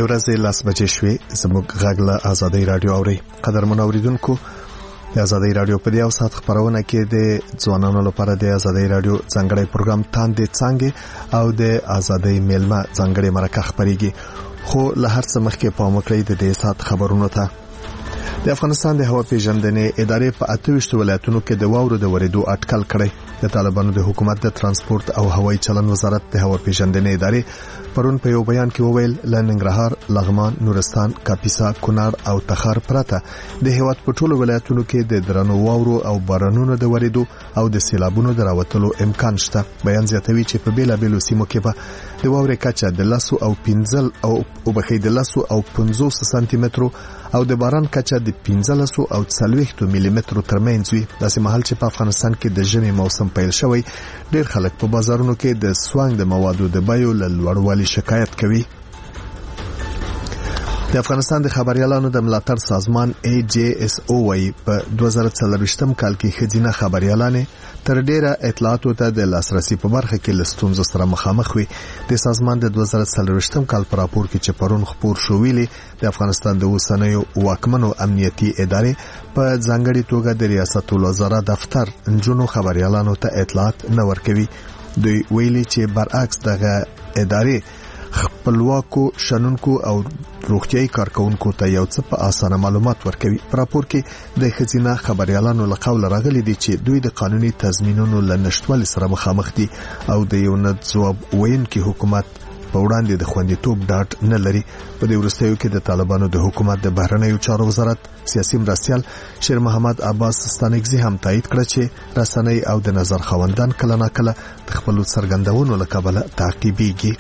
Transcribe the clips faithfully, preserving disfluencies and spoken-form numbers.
ورځې لاس بجې شوې زموږ غږ له آزادۍ رادیو اوري. قدرمن اوریدونکو، د آزادۍ رادیو په دې او سات خبرونه کې د ځوانانو لپاره د آزادۍ رادیو ځانګړی پروګرام تاندې څنګه او د آزادۍ میلمه ځانګړی مرکه خبريږي. خو له هر څه مخکې پام وکړئ د دې سات خبرونو ته. د افغانستان د هوا پیژندنې ادارې په اته ویشت ولایتونو کې د واورو د ورېدو اټکل کړی. د طالبانو د حکومت د ترانسپورت او هوایي چلن وزارت د هوا پیژندنې ادارې پرون په یو بیان کې وویل ل ننګرهار، لغمان، نورستان، کاپیسا، کونړ او تخار پرته د هیواد په ټولو ولایتونو کې د درنو واورو او بارانونو د ورېدو او د سیلابونو د راوتلو امکان شته. بیان زیاتوي چې په بیلابېلو سیمو کې به د واورې کچه د لسو او پنځل او وبخې د لسو او پنځوس سانتي مترو او د باران کچه د پنځلس او څلوېښت ملي مترو ترمنځ وي. داسې مهال چې په افغانستان کې د ژمي موسم پیل شوی، ډېر خلک په بازارونو کې د سوانګ د موادو د بیو له لوړوالي شکایت کوي. د افغانستان د خبريالانو د ملاتړ سازمان ای جی اس او وايي په دوه زره څلوېښتم کال کې خزینه خبريالانه تر ډیره اطلاعاتو ته د لاسرسي په برخه کې لستونزو سره مخامخ وي. د سازمان د دوه زره څلوېښتم کال په راپور کې چې پرون خبر شو ویلي د افغانستان د اوسنیو واکمنو امنیتي ادارې په ځانګړي توګه د ریاست الوزرا دفتر انجونو خبريالانو ته اطلاعات نه ورکوي. دوی ویلي چې برعکس دغه ادارې خپلواکو شنونکو او روغتيایي کارکونکو ته یو څه په اسانه معلومات ورکوي. په راپور کې د خزینه خبريالانو له قوله راغلي دي چې دوی د قانوني تضمینونو له نشټوالي سره مخامخ دي او د یو نه ځواب ویونکي حکومت په وړاندې د خوندیتوب ډاټ نه لري. په دې وروستیو کې د طالبانو د حکومت د بهرنیو چارو وزارت سیاسي مرستیال شیر محمد عباس ستانکزي هم تایید کړ چې رسنۍ او د نظر خوندان کله ناکله د خپل څرګندونو له کبله تعقیبيږي.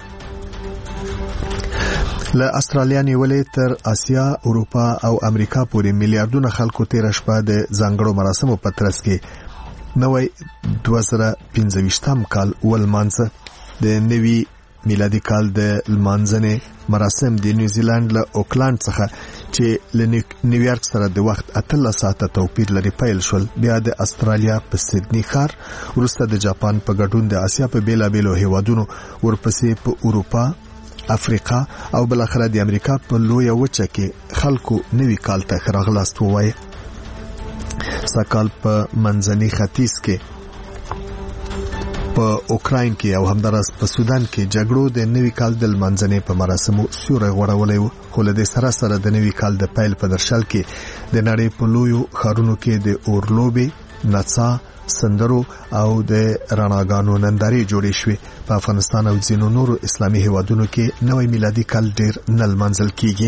له استرالیا نیولې تر اسیا، اروپا او امریکا پورې میلیارډونه خلکو تیر شپه د ځانګړو مراسمو په ترڅ کې نوې دوه زره پنځه کال ولمانځه. د نوي میلادي کال د لمانځنې مراسم د نیوزیلند له اوکلند څخه چې له نیویارک سره د وخت اتلس ساعته توپیر لري پیل شول. بیا د استرالیا په سیدنی ښار، وروسته د جاپان په ګډون د اسیا په بیلابېلو هیوادونو، ورپسې په اروپا، افریقا او بل اخر د امریکا په لوی وچه کې خلکو نوي کال ته راغلاست وایي. سکال په منځني ختیځ کې، په اوکراین کې او همدارس په سودان کې جګړو د نوي کال د منځني په مراسمو سیوری غوړولې و. خو له دې سره سره د نوي کال د پیل په درشل کې د نړۍ په لویو ښارونو کې د اورلوبې، نڅا، سندرو او د رڼاګانو نندارې جوړې شوې. په افغانستان او ځینو نورو اسلامي هیوادونو کې نوې میلادي کال ډېر نه لمانځل کیږي.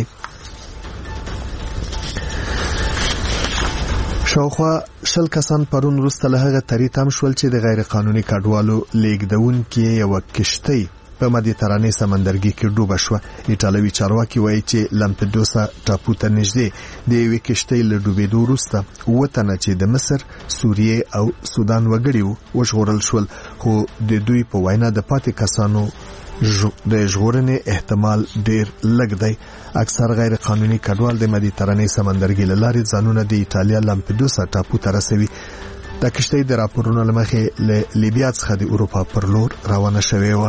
شاوخوا شل کسان پرون وروسته له هغه تری تم شول چې د غیر قانوني کډوالو لیږدونکو یو کشتۍ په مدیترانې سمندرګي کې ډوبه شوه. ایټالوي چارواکي وایي چې لامپدوسا ټاپو ته نږدې د یوې کشتۍ له ډوبېدو وروسته اووه تنه چې د مصر، سوریې او سودان وګړي وو وژغورل شول. خو د دوی په وینا د پاتې کسانو د ژغورنې احتمال ډېر لږ دی. اکثر غیر قانوني کډوال د مدیترانې سمندرګي له لارې ځانونه د ایټالیا لامپدوسا ټاپو ته رسوي. د کشتۍ د راپورونو له مخې له لیبیا څخه د اروپا پر لور روانه شوې وه.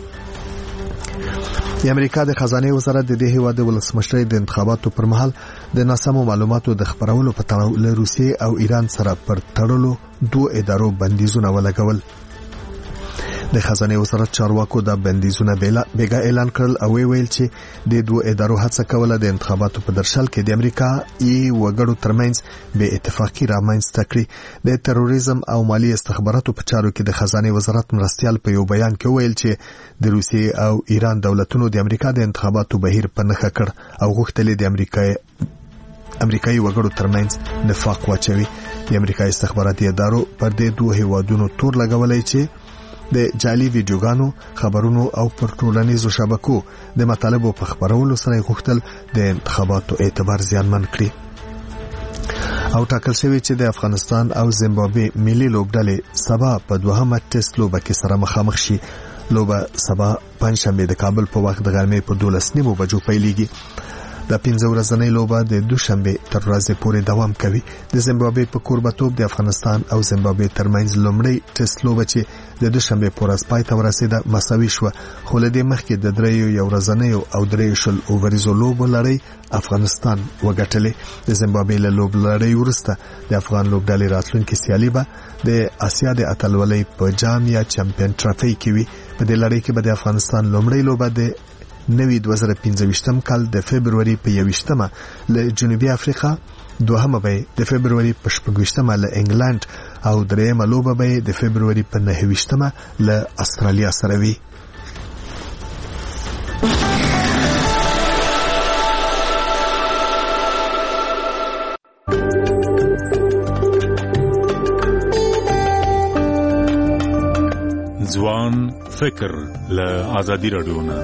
د امریکا د خزانه وزارت د دې هیواد د ولسمشرۍ د انتخاباتو پر مهال د ناسمو معلوماتو د خبرولو په تړاو له روسیې او ایران سره پر تړلو دوه ادارو بندیزونه ولګول. د خزانه وزارت چارواکو د بندیزونه بیګا اعلان کړل او ویل چې د دوه ادارو هڅه کوله د انتخاباتو په درشل کې د امریکا ای وګړو ترمنځ به اتفاقی رامنځته کړي. د تروریزم او مالی استخباراتو په چارو کې د خزانه وزارت مرستیال په یو بیان کې ویل چې د روسیې او ایران دولتونو د امریکا د انتخاباتو بهیر په نښه کړ او غوښتل د امریکا امریکایي وګړو ترمنځ نفاق واچوي. د امریکا استخباراتي ادارو پر دې دوه هیوادونو تور لګولای چې د جعلي ویډیوګانو، خبرونو او پر ټولنیزو شبکو د مطالبو په خبرولو سره غوښتل د انتخاباتو اعتبار زیانمن کړي. او ټاکل شوی چې د افغانستان او زیمبابوې ملي لوبډلې سبا په دوهمه ټیسټ لوبه کې سره مخامخ شي. لوبه سبا پنځشنبه د کابل په وخت د غرمې په دولس نیمو بجو پیلېږي. د پنځه ورځنۍ لوبه د دوشنبه تر ورځې پورې دوام کوي. د زیمبابوې په کوربتوب د افغانستان او زیمبابوې ترمنځ لومړی ټیسټ لوبه چې د دوشنبه په ورځ پای ته ورسېده مساوي شو، خو له دې مخکې د دریو یو ورځنیو او دریو شل اووريزو لوبو لړۍ افغانستان وګټلې. د زیمبابوې له لوب لړۍ وروسته د افغان لوبډلې راتلونکي سیالي به د اسیا د اتلولۍ په جام یا چمپیون ټرافي کې وي. په دې لړۍ کې به د افغانستان لومړی لوبه د نوي دوه زره پنځه کال د فبرवरी په یوویشتمه له جنوبي افریقا، دوهمه به د فبرवरी په شپږویشتمه له انګلند او دریمه لوبه به د فبرवरी په نهویشتمه له استرالیا سره وي. ځوان فکر له آزادی رادیو نه.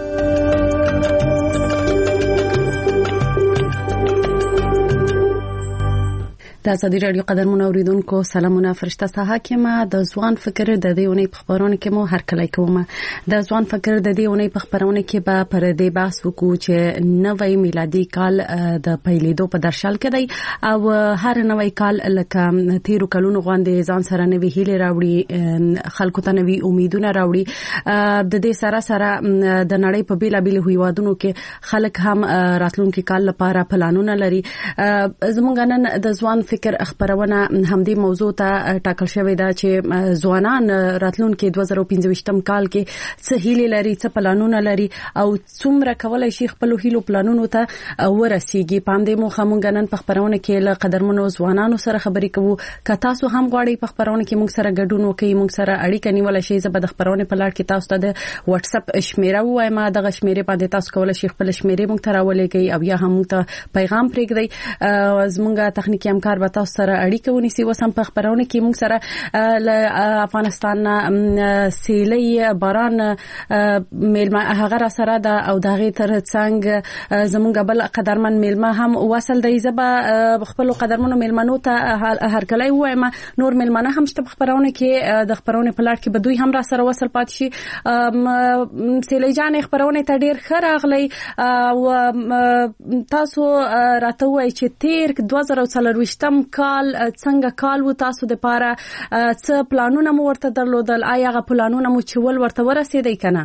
د آزادی رادیو قدرمن اوریدونکو سلامونه. فرشته حاکمه د ځوان فکر د دې اونۍ په خبرونه کې مو هر کله کوم. د ځوان فکر د دې اونۍ په خبرونه کې به پر دې بحث وکړو چې نوې میلادي کال د پیلېدو په درشل کې دی او هر نوې کال لکه تیرو کلونو غوندې ځان سره نوې هیلې راوړي، خلکو ته نوې امیدونه راوړي. د دې سره سره د نړۍ په بیلابیلو هیوادونو کې خلک هم راتلونکي کال لپاره پلانونه لري. زموږ نن د ځوان فکر خبرونه همدې موضوع ته ټاکل شوې ده چې ځوانان راتلونکي دوه زره پنځه کال کې څه هیلې لري، څه پلانونه لري او څومره کولای شي خپل هیلو پلانونو ته ورسیږي. پام دې مو خمونګ نن په خبرونه کې له قدرمنو ځوانانو سره خبرې کوو. که تاسو هم غواړئ په خبرونه کې موږ سره ګډون وکړئ، موږ سره اړیکه نیول شي. زه به د خبرونه په لړ کې تاسو ته د واتس اپ شمیره وایم. دغه شمیره باندې تاسو کولای شي خپل شمیره موږ ته راولېږئ او یا هم ته پیغام پرېږدئ. زموږ تخنیکی همکار به تاسو سره اړیکه ونیسي. وسم په خبرونه کې موږ سره له افغانستان سیلۍ باران میلمه هغه را سره ده او دغه ترڅنګ زموږ بل قدرمن میلمه هم وصل دی. زبا خپل قدرمنو میلمنو ته هر کله وایم. نور میلمنه هم شته په خبرونه کې د خبرونه په لړ کې به دوی هم را سره وصل پات شي. سیلۍ جان خبرونه ته ډیر ښه راغلی او تاسو راته وایي چې تیر دوه زره څلرویشتم کال څنګه کال و تاسو د پاره څه پلانونه مو ورته درلودل؟ آیا هغه پلانونه مو چې ول ورته ورسېدای کنه؟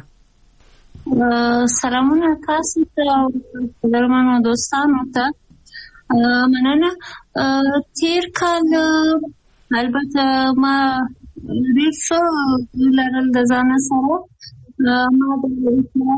سلامونه تاسو ته درمنو دوستانو ته. مننه. تیر کال البته ما ډېر څه لرل د ځان سره. ما د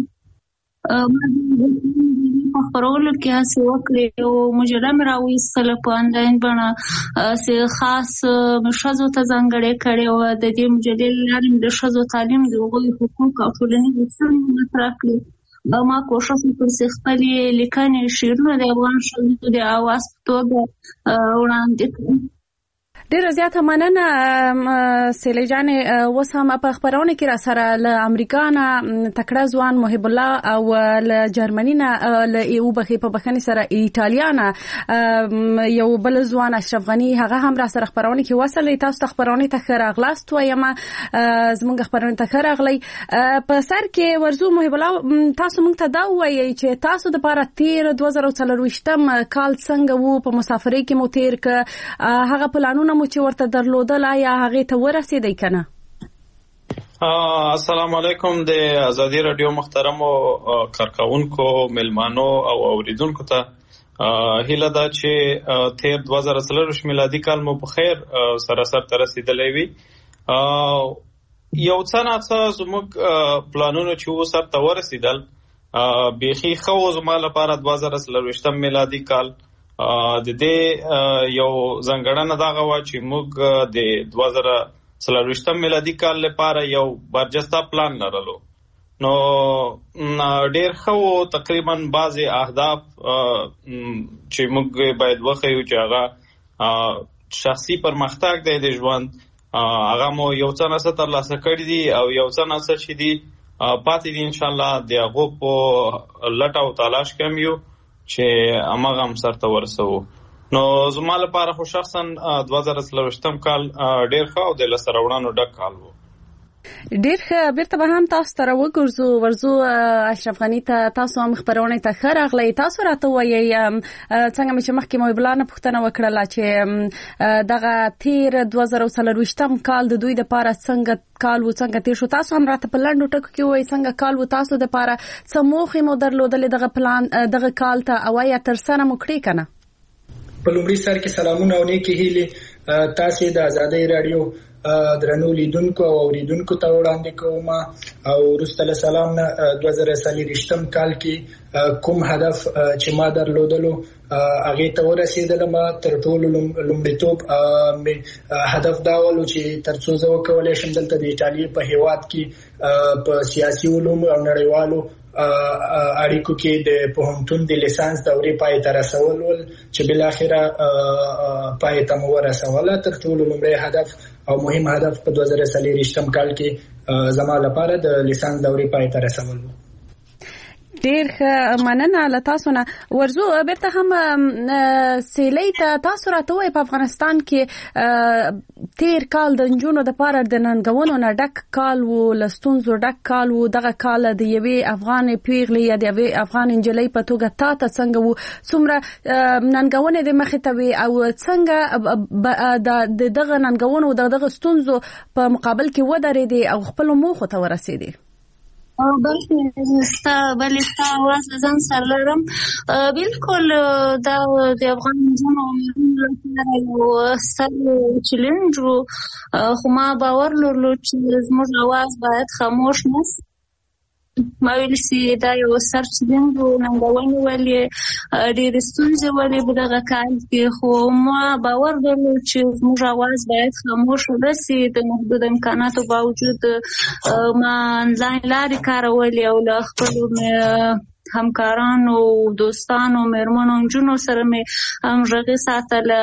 په خبرولو کې هڅه وکړې او مجرم راوېستله په آنلاین بڼه چې خاص ښځو ته ځانګړې کړې وه. د دې مجلې له لارې مې د ښځو تعلیم، د هغوی حقوق او ټولنیزې ستونزې مطرح کړې. ما کوښښ وکړ چې خپلې لیکنې، شعرونه د افغان ښځو د اواز په توګه وړاندې کړم. ډیره زیاته مننه سیلۍ جان. اوس هم په خبرونه کې را سره له امریکا نه تکړه ځوان محب الله او له جرمني نه له ایو بخې په بخنی سره ایټالیا نه یو بل ځوان اشرف غنی هغه هم را سره خبرونه کې وصل. تاسو ته خبرونه ته خراغلاست وایم. زموږ خبرونه ته خراغلی په سر کې ورزو محب الله. تاسو موږ ته دا وایي چې تاسو د پاره تیر دوه زره څلرویشتم کال څنګه وو؟ په مسافرۍ کې مو تیر ک هغه پلانونه مو چې ورته درلودل آیا هغه ته ورسېدای کنه؟ السلام علیکم. د آزادی رادیو محترمو کارکونکو، ملمانو او اوریدونکو ته هیله ده چې تیر دوه زره څلرویشت میلادي کال مو په خیر سره سر ته رسیدلی وي. یو څه نه څه زموږ پلانونه چې و سر ته ورسېدل بیخي ښه و. زما لپاره دوه زره څلرویشتم میلادي کال د دې یو ځانګړنه دغه وه چې موږ د دوه زره څلرویشتم میلادي کال لپاره یو برجسته پلان لرلو. نو ډېر ښه و. تقریبا بعضې اهداف چې موږ باید وښیو چې هغه شخصي پرمختګ دی د ژوند، هغه مو یو څه نه څه ترلاسه کړي دي او یو څه نه څه چې دي پاتې دي انشاءالله د هغو په لټه او تلاش کې هم یو چې امغه هم سرته ورسوو. نو زما لپاره خو شخصا دوه زره څلرویشتم کال ډېر ښه او د لاسته راوړنو ډک کال و. ډیر ښه. بیرته به هم تاسو ته راوګرځو ورځو اشرف غني ته. تاسو هم خبرونه ته ښه راغلی. تاسو راته وایي څنګه چې مخکې مو بلانه پوښتنه وکړله چې دغه تیر دوه زره څلرویشتم کال د دوی لپاره څنګه کال و څنګه تیر شو. تاسو هم راته په لنډو ټکو کې وایي څنګه کال و تاسو لپاره څه موخې مو درلودلې دغه پلان دغه کال ته او یا تر سره مو کړی کنه. په لومړي سر کې سلامونه او نیکی هیلې تاسو د آزادۍ رادیو درنو لیدونکو او اوریدونکو ته وړاندې کوم. او وروسته سلام نه دوه زره څلرویشتم کال کې کوم هدف چې ما درلودلو هغه ته ورسېدلم. تر ټولو لومړیتوب هدف دا ولو چې ترڅو زه وکولای شم دلته د ایټالیا په هیواد کې په سیاسي علوم او نړیوالو اړیکو کې د پوهنتون د لیسانس دورې پای ته رسول ول چې بل اخره پای ته مو ورسوله. تر ټولو لومړی هدف او مهم هدف په دوه زره څلرویشتم کال کې زما لپاره د لیسانس دورې پای ته رسول و. ډیر ښه مننه له تاسو نه. ورځو بیرته هم سیلۍ ته تاسو راته وایي په افغانستان کې تیر کال د نجونو د پاره د ننګونو نه ډک کال وو، له ستونزو ډک کال وو. دغه کال د یوې افغان پیغلې یا د یوې افغان نجلۍ په توګه تا ته څنګه وو؟ څومره ننګونې د مخې ته وي او څنګه د دغه ننګونو او دغه ستونزو په مقابل کې ودرېدې او خپل موخو ته ورسېدې؟ او بلکې ستا بلې ستا آواز ځان سره لرم. بالکل دا د افغان نجونو لپاره یو ستر چیلنج و، خو ما باور لرلو چې زموږ آواز باید خاموش نشي. ما ویل چې دا یو ستر چیلنج و، ننګونې ولې ډېرې ستونزې ولې په دغه کال کې، خو ما باور درلود چې زموږ آواز باید خاموش ونشي. د محدود امکاناتو باوجود ما انلاین لارې کارولې او له خپلو همکارانو، دوستانو، مېرمنو، نجونو سره مې همغږي ساتله.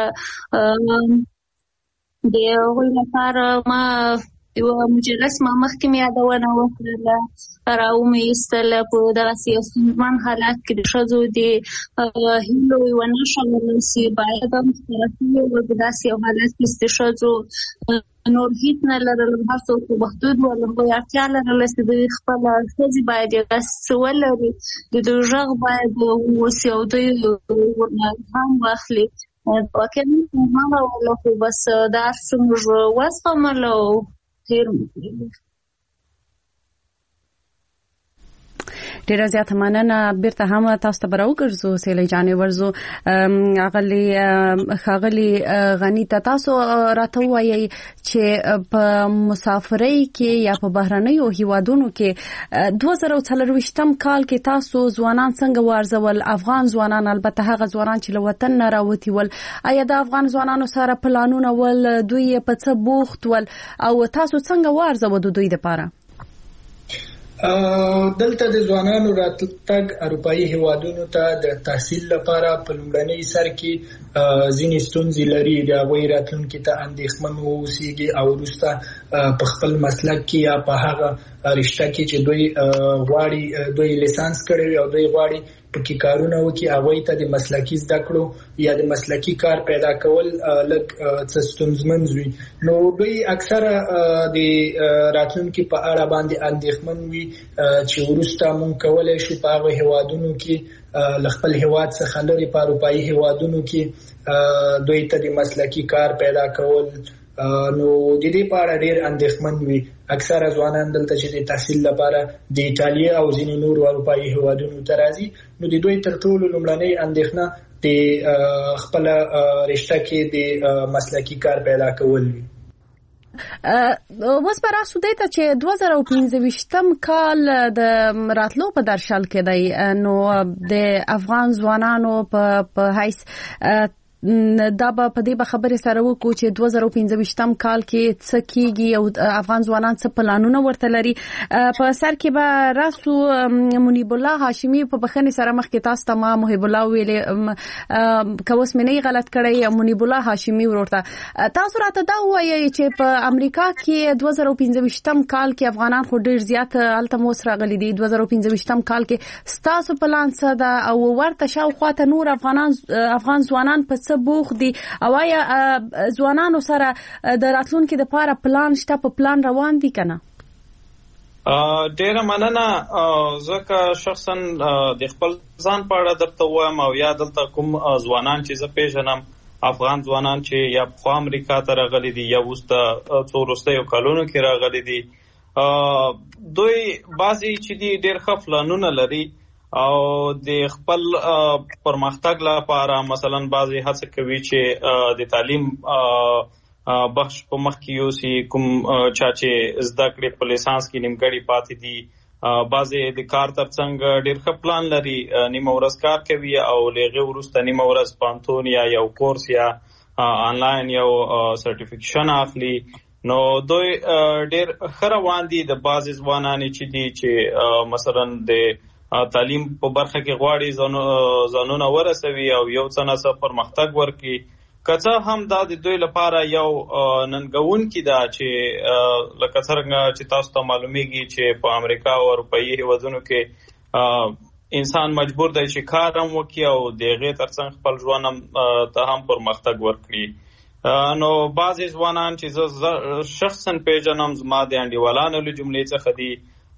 د هغوی لپاره ما یو مجلس ما مخکې مې یادونه وکړله، راومې ایستله په دغسې یو ستونزمن حالت کې د ښځو د هیلو یوه نښه ولرسي. باید هم طرفي و په داسې یو حالت کې د ښځو نور هیڅ نه لرل، هر څوک محدود ول، هغوی اړتیا لرله چې دوی خپله ښځې باید یو داسې څه ولري، د دوی غږ باید واوسي او دوی ورنه هم واخلي. واقعا همغه وله، خو بس دا هر څه موږ وزغمله او تیر مو. ډیره زیاته مننه. بیرته هم تاسو ته راوګرځو سیلۍ جانې. ورځو اغلی خاغلی غنی ته تاسو راته وایي چې په مسافرۍ کې یا په بهرنیو هیوادونو کې دوه زره څلرویشتم کال کې تاسو ځوانان څنګه وارزول؟ افغان ځوانان، البته هغه ځوانان چې له وطن نه راوتي ول، آیا د افغان ځوانانو سره پلانونه ول؟ دوی په څه بوخت ول او تاسو څنګه وارزو د دوی لپاره؟ دلته د ځوانانو راتګ اروپایي هیوادونو ته د تحصیل لپاره په لومړني سر کې ځینې ستونزې لري. د هغوی راتلونکي ته اندېښمن واوسېږي او وروسته په خپل مسلک کې یا په هغه رشته کې چې دوی غواړي، دوی لیسانس کړی وي او دوی غواړي پکې کارونه وکړي، هغوی ته د مسلکي زده کړو یا د مسلکي کار پیدا کول لږ څه ستونزمن وي. نو دوی اکثره د راتلونکي په اړه باندې اندېښمن وي چې وروسته مونږ کولی شو په هغه هیوادونو کې له خپل هیواد څخه لرې په اروپایي هیوادونو کې دوی ته د مسلکي کار پیدا کول. نو د دې په اړه ډېر اندېښمن وي. اکثره ځوانان دلته چې د تحصیل لپاره د ایټالیا او ځینې نورو اروپایي هیوادونو ته راځي، نو د دوی تر ټولو لومړنۍ اندېښنه د خپل رشته کې د مسلکي کار پیدا کول وي. اوس به راسو دی ته چې دوه زره پنځه ویشتم کال د راتلو په درشل کې دی، نو د افغان ځوانانو په حیث دا به په دې به خبرې سره وکړو چې دوه زره پنځه ویشتم کال کې څه کیږي او افغان ځوانان څه پلانونه ورته لري. په سر کې به راسو منیب الله هاشمي په بخښنې سره مخکې تاسو ته ما محب الله ویلې، که اوس مې نه غلط کړی، منیب الله هاشمي ورته تاسو راته دا ووایئ چې په امریکا کې دوه زره پنځه ویشتم کال کې افغانان خو ډېر زیات هلته اوس راغلي دي. دوه زره پنځه ویشتم کال کې ستاسو پلان څه ده او ورته شاوخواته نور افغانان افغان ځوانان په څه بوخ دي او آیا ځوانانو سره د راتلونکي لپاره پلان شته، په پلان روان دي کنه؟ ډیره مننه. ځکه شخصا د خپل ځان په اړه درته وایم او یا دلته کوم ځوانان چې زه پیژنم، افغان ځوانان چې یا پخوا امریکا ته راغلي دي یا اوس د څو وروستیو کلونو کې راغلي دي، دوی بعضې چې دي ډېر ښه پلانونه لري او د خپل پرمختګ لپاره مثلا بعضې هڅه کوي چې د تعلیم بخش په مخ کې یوسي. کوم چا چې زده کړې په لیسانس کې نیمګړي پاتې دي، بعضې د کار ترڅنګ ډېر ښه پلان لري، نیمه ورځ کار کوي او له هغې وروسته نیمه ورځ پوهنتون یا یو کورس یا آنلاین یو سرټیفیکیشن اخلي. نو دوی ډېر ښه روان دي. د بعضې ځوانانې چې دي چې مثلا د تعلیم په برخه کې غواړي ځانونه ورسوي او یو څه نه څه پرمختګ ورکړي، که څه هم دا د دوی لپاره یو ننګونکې ده چې لکه څرنګه چې تاسو ته معلومیږي چې په امریکا او اروپایي هیوادونو کې انسان مجبور دی چې کار هم وکړي او د هغې ترڅنګ خپل ژوند هم ته هم پرمختګ ورکړي. نو بعضې ځوانان چې زه شخصا پیژنم زما د انډیوالانو له جملې څخه دي،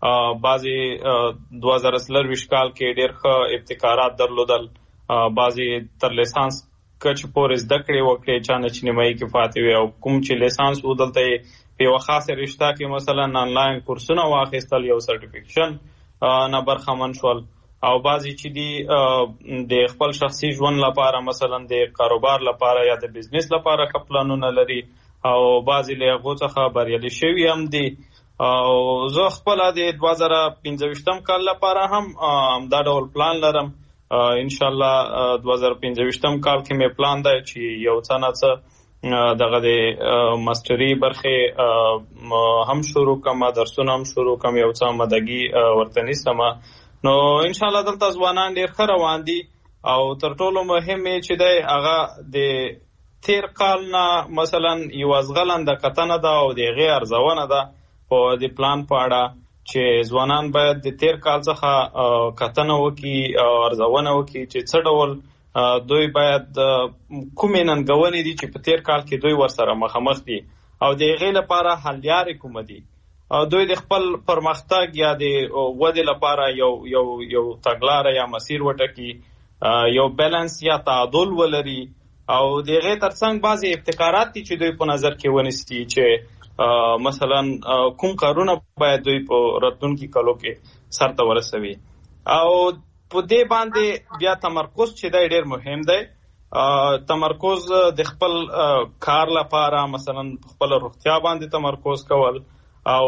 بعضې دوه زره څلرویشت کال کې ډېر ښه ابتکارات درلودل، بعضې تر لیسانس کچ پورې زده کړې وکړې، چا نه چې نیمایي کې پاتې وي، او کوم چې لیسانس و دلته یې په یوه خاصه رشته کې مثلا آنلاین کورسونه واخیستل، یو سرټیفیکیشن نه برخمن شول. او بعضې چې دي د خپل شخصي ژوند لپاره مثلا د کاروبار لپاره یا د بزنس لپاره ښه پلانونه لري او بعضې له هغو څخه بریالي شوي هم دي. او زه خپله د دوه زره پنځه ویشتم کال لپاره هم همدا ډول پلان لرم. انشاءالله دوه زره پنځه ویشتم کال کې مې پلان دی چې یو څه نه څه دغه د ماستري برخې هم شروع کړم، درسونه هم شروع کړم، یو څه آمادګي ورته نیسم. نو انشاءالله دلته ځوانان ډېر ښه روان دي او تر ټولو مهم یې چې دی هغه د تیر کال نه مثلا یوه ځغلنده کتنه ده او د هغې ارزونه ده په د پلان په اړه چې ځوانان باید د تیر کال څخه کتنه وکړي او ارزونه وکړي چې څه ډول دوی باید کومې ننګونې دي چې په تیر کال کې دوی ورسره مخامخ دي او د هغې لپاره حل لارې کومه دي. دوی د خپل پرمختګ یا د ودې لپاره یو یو یو تګلاره یا مسیر وټاکي، یو بیلانس یا تعادل ولري او د هغې ترڅنګ بعضې ابتکارات دي چې دوی په نظر کې ونیسي چې مثلا کوم کارونه باید دوی په راتلونکي کالو کې سرته ورسوي. او په دې باندې بیا تمرکز چې دی ډېر مهم دی. تمرکز د خپل کار لپاره مثلا خپل روغتیا باندې تمرکز کول او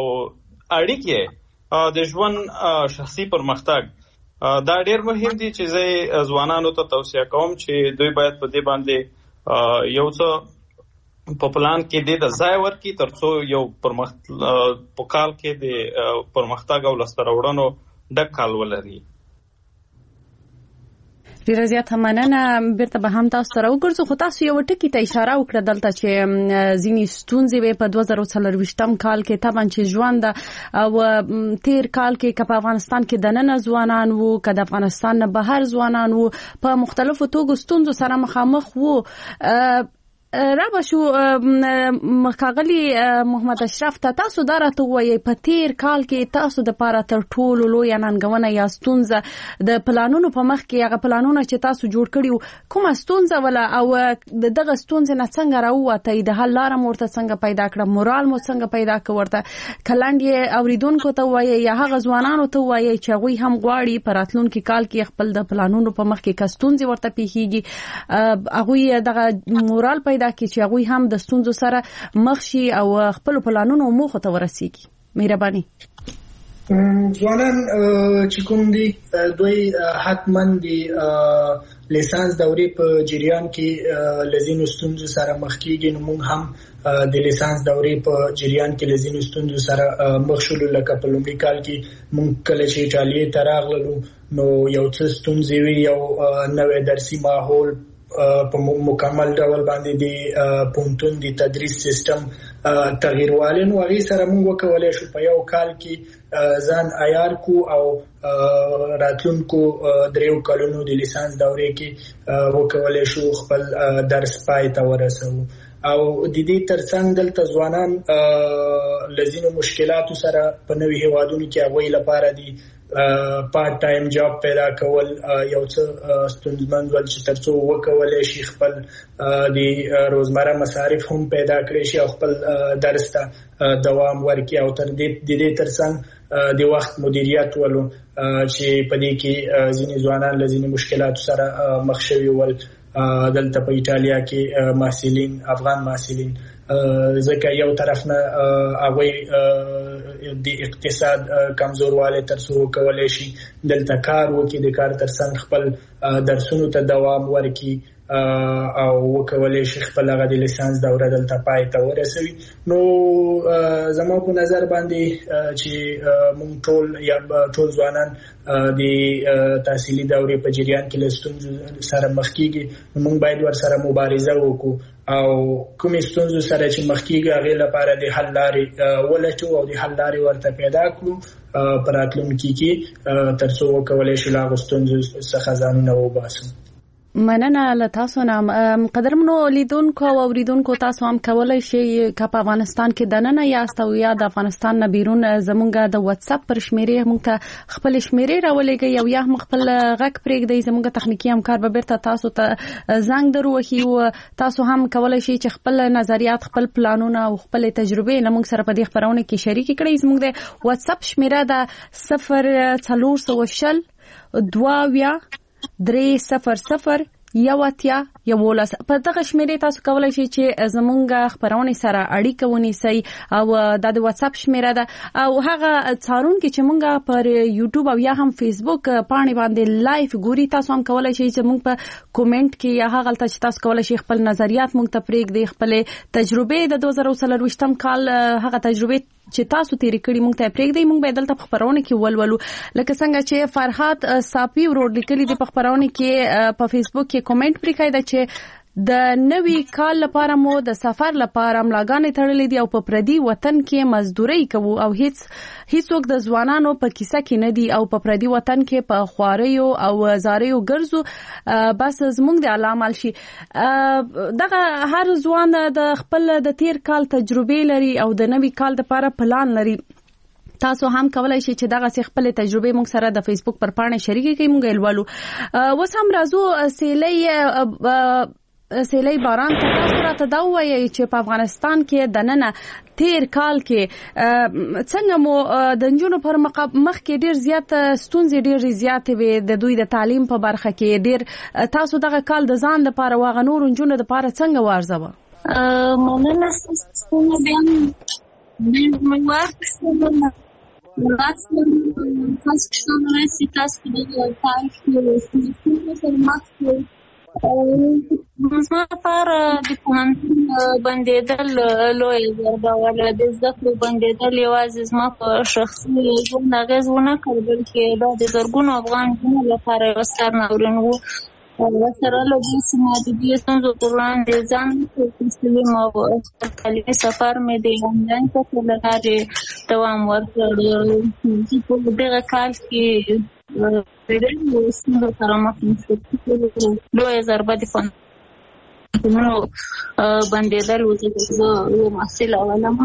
اړیکې د ژوند شخصي پرمختګ دا ډېر مهم دي چې زه ځوانانو ته توصیه کوم چې دوی باید په دې باندې یو څه په پلان کې دې د ځای ورکړي تر څو یو په کال کې د پرمختګ او لاسته راوړنو ډک کال ولري. ډیره زیاته مننه. بیرته به هم تاسو سره وګرځو، خو تاسو یو ټکي ته اشاره وکړه دلته چې ځینې ستونزې به په دوه زره څلرویشتم کال کې طبعا چې ژوند او تیر کال کې که په افغانستان کې دننه ځوانان وو که د افغانستان نه بهر ځوانان وو په مختلفو توګو ستونزو سره مخامخ وو. رابه شو مخاغلی محمد اشرف ته تاسو دا راته وایي په تیر کال کې تاسو د پاره تر ټولو لوی ننګونه یا ستونزه د پلانونو په مخ کې هغه پلانونه چې تاسو جوړ کړیو کومه ستونزه ولا او د دغه ستونزې نه څنګه راووتئ، د حل لاره مو ورته څنګه پیدا کړه، مورال مو څنګه پیدا کړ، ورته کلند یې اوریدونکو ته وایي یا هغه ځوانانو ته وایي چې هغوی هم غواړي په راتلونکي کال کې خپل د پلانونو په مخ کې که ستونزې ورته پیښیږي هغوی دغه مورال پیدا دا کې چې هغوی هم د ستونزو سره مخ شي او خپل پلانونو موخو ته ورسیږي. مهرباني. ځوانان چې کوم دي دوی حتما د لیسانس دورې په جریان کې لزینو ستونزو سره مخ کیږي. نو موږ هم د لیسانس دورې په جریان کې لزینو ستونزو سره مخ شولو. لکه په لومړي کال کې موږ کله چې ایټالیې ته راغلو نو یو څه ستونزې وي، یو نوی درسي ماحول په مکمل ډول باندې د پونتون د تدریس سیستم تغییروالی نو هغې سره موږ وکولی شو په یو کال کې ځان عیار کو او راتلونکو دریو کلونو د لیسانس دورې کې وکولی شو خپل درس پای ته ورسوو. او د دې ترڅنګ دلته ځوانان لزینو مشکلاتو سره په نوي هیوادونو کې هغوی لپاره دي پارت ټایم جاب پیدا کول یو څه ستونزمن ول چې ترڅو وکولای شي خپل د روزمره مصارف هم پیدا کړي شي او خپل درس ته دوام ورکړي او تر دې د دې ترڅنګ د وخت مدیریت ولو چې په دې کې ځینې ځوانان لزینې مشکلاتو سره مخ شوي ول دلته په ایټالیا کې محصلین افغان محصلین ځکه یو طرف نه هغوی د اقتصاد کمزوروالی ترڅو وکولای شي دلته کار وکړي د کار ترڅنګ خپل درسونو ته دوام ورکړي او وکولای شي خپل هغه د لیسانس دوره دلته پای ته ورسوي. نو زما په نظر باندې چې موږ ټول یا ټول ځوانان د تحصیلي دورې په جریان کې له ستونزو سره مخ کېږي، موږ باید ورسره مبارزه وکړو او کومې ستونزو سره چې مخ کېږي هغې لپاره د حل لارې ولټو او د حل لارې ورته پیدا کړو په راتلونکي کې ترڅو وکولای شو له هغو ستونزو څخه ځانونه وباسو. مننه له تاسو نه. قدرمنو لیدونکو او اوریدونکو، تاسو هم کولای شئ که په افغانستان کې دننه یاست او یا د افغانستان نه بیرون زمونږ د واتس اپ پر شمیرې موږ ته خپل شمیرې راولېږئ او یا هم خپل غږ پرېږدئ. زمونږ تخنیکي همکار به بیرته تاسو ته زنګ دروهي او تاسو هم کولای شئ چې خپل نظریات، خپل پلانونه او خپل تجربې له موږ سره په دې خبرونه کې شریک کړئ. زموږ د واتس اپ شمیره ده صفر څلور سوه شل دوه اویا درې صفر صفر یو اتیا یولس. په دغه شمیرې تاسو کولای شئ چې زمونږ خبرونه سره اړیکه ونیسئ او د واتس اپ شمیره ده او هغه څارونکي چې مونږ پر یوټیوب او یا هم فیسبوک پاڼې باندې لایف ګوري، تاسو هم کولای شئ چې مونږ په کومنټ کې یا هغه تل چې تاسو کولای شئ خپل نظریات مونږ ته پرېږدئ، خپل تجربې د دوه زره څلرویشتم کال هغه تجربې چې تاسو تیرې کړې مونږ ته پرېږدئ. مونږ به دلته په خبرونه کې ولولو لکه څنګه چې فرحات صافي ورور لیکلي دي په خبرونه کې په فیسبوک کې کومنټ پرې کړی دی چې د نوي کال لپاره مو د سفر لپاره ملاګانې تړلې دي او په پردي وطن کې مزدوري کوو او هیڅ هیڅوک د ځوانانو په کیسه کې نه دي او په پردي وطن کې په خواریو او زاریو ګرځو بس زموږ د علامه شي. دغه هر ځوان د خپل د تیر کال تجربه لري او د نوي کال لپاره پلان لري. تاسو هم کولای شئ چې دغه خپل تجربه موږ سره د فیسبوک پر پاڼه شریک کړئ. موږ ولولو. اوس هم راځو سیلۍ سیلۍ باران ته. تاسو راته دا وایئ چې په افغانستان کې دننه تیر کال کې څنګه مو د نجونو پر مخ کې ډیر زیات ستونزې ډیر زیات وي د دوی د تعلیم په برخه کې ډیر. تاسو دغه کال د ځان لپاره واغ نور نجونو لپاره څنګه وارزوه؟ مننه ستاسو بیان د موږ تاسو تاسو څنګه سي تاسو د تاریخ په سر مخکې زما لپاره د پوهنتون بندېدل لویه ضربه وه. د زده کړو بندېدل یوازې زما په شخصي ژوند اغېز ونه کړ، بلکې دا د زرګونو افغان نجونو لپاره یو ستر ناورین و. سره له دې چې ما د دې ستونزو پر وړاندې ځان تسلیم او تعلیمي سفر مې د آنلاین کورسونو له لارې دوام ورکړ. په دغه کال کې ډېرو ستونزو سره مخ شوم. لویه ضربه د پوهنتونونو بندېدل و. زه یو محصله ولم.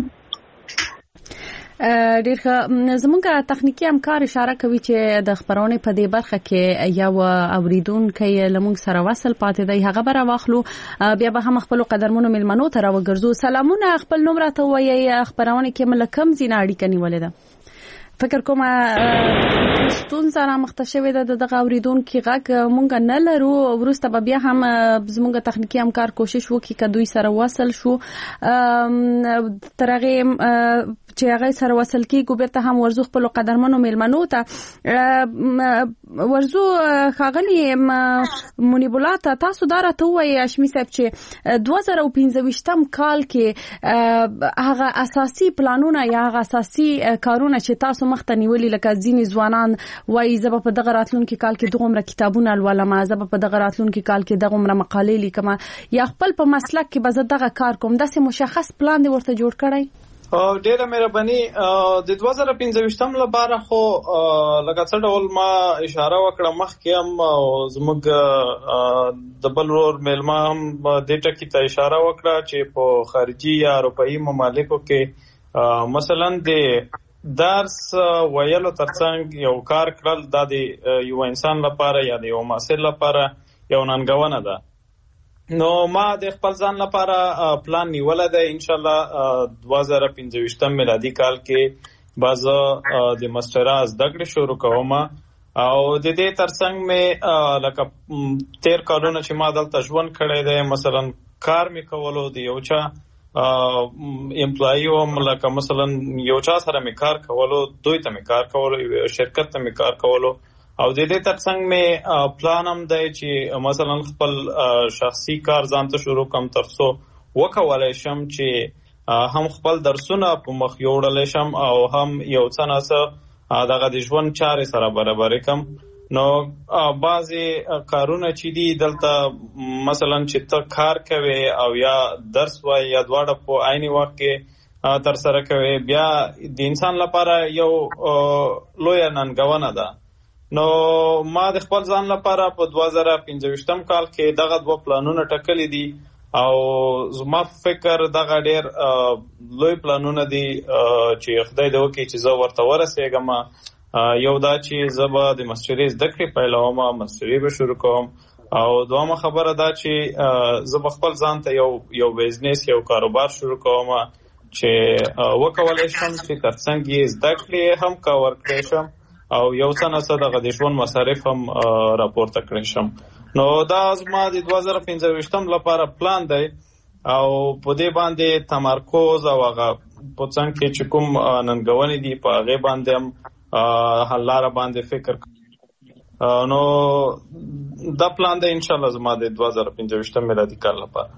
ډېر ښه. زموږ تخنیکي همکار اشاره کوي چې د خبرونې په دې برخه کې یو اوریدونکی له موږ سره وصل پاتې دی، هغه به راواخلو بیا به هم خپلو قدرمنو مېلمنو ته راوګرځو. سلامونه، خپل نوم راته ووایئ، خبرونه کې مو له کوم ځای نه اړیکه نیولې ده؟ فکر کوم ستونزه رامخته شوې ده د دغه اوریدونکي غږ مونږ نه لرو. وروسته به بیا هم زموږ تخنیکي همکار کوشش وکړي که دوی سره وصل شو. تر هغې چې هغه سره وصل کېږو بیرته هم ورځو خپلو قدرمنو مېلمنو ته. ورځو ښاغلي منیب الله ته تاسو دا راته ووایئ هاشمي صاحب چې دوه زره پنځه ویشتم کال کې هغه اساسي پلانونه یا هغه اساسي کارونه چې تاسو مخته نیولي، لکه ځینې ځوانان وایي زه به په دغه راتلونکي کال کې دغومره کتابونه لولم، زه به په دغه راتلونکي کال کې دغومره مقالې لیکم، یا خپل په مسلک کې به زه دغه کار کوم. داسې مشخص پلان دې ورته جوړ کړی؟ ډیره مهرباني. د دوه زره پنځه لپاره خو لکه څه ډول ما اشاره وکړه مخکې هم او زموږ د بل ورور میلمه هم دې ټکي ته اشاره وکړه چې په خارجي یا اروپایي ممالکو کې مثلا د درس ویلو ترڅنګ یو کار کړل دا د یو انسان لپاره یا د یو محصل لپاره یو ننګونه ده. نو ما د خپل ځان لپاره پلان نیوله ده ان شاء الله دوه زره پنځه میلادي کال کې باز د ماسترا زده کړې شروع کوم او د دې ترڅنګ مې لکه تیر کالونه چې ما دلته ژوند کړی دی مثلا کار مې کولو د یو چا امپلای وم لکه مثلا یو چا سره مې کار کولو دوی ته مې کار کولو شرکت ته مې کار کولو او د دې ترڅنګ مې پلان هم دی چې مثلا خپل شخصي کار ځان ته شروع کوم ترڅو وکولای شم چې هم خپل درسونه په مخ یوړلی شم او هم یو څه ناڅه دغه د ژوند چارې سره برابر کم. نو بعضې کارونه چې دي دلته مثلا چې ته کار کوي او یا درس وای یا دواړه په عیني وخت کې ترسره کوي بیا د انسان لپاره یو لویه ننګونه ده. نو ما د خپل ځان لپاره په دوه زره پنځه کال کې دغه دوه پلانونه ټاکلي دي او زما فکر دغه ډیر لوی پلانونه دي چې خدای دې وکړي چې زه ورته ورسېږم. یو دا چې زه به د ماسترۍ زده کړې پیلوم ماسترۍ به شروع کوم او دویمه خبره دا چې زه به خپل ځان ته یو یو بزنس یو کاروبار شروع کوم چې وکولای شم چې ترڅنګ یې زده کړې هم کور کړی شم او یو څه نڅه دغه د ژوند مصارف هم راپورته کړی شم. نو دا زما د دوه زره پنځه لپاره پلان دی او په دې باندې تمرکز او هغه په څنګ کې چې کوم ننګونې دي په هغې باندې هم حل لاره باندې فکر کوم. نو دا پلان دی انشاءالله زما د دوه زره پنځه میلادي کال لپاره.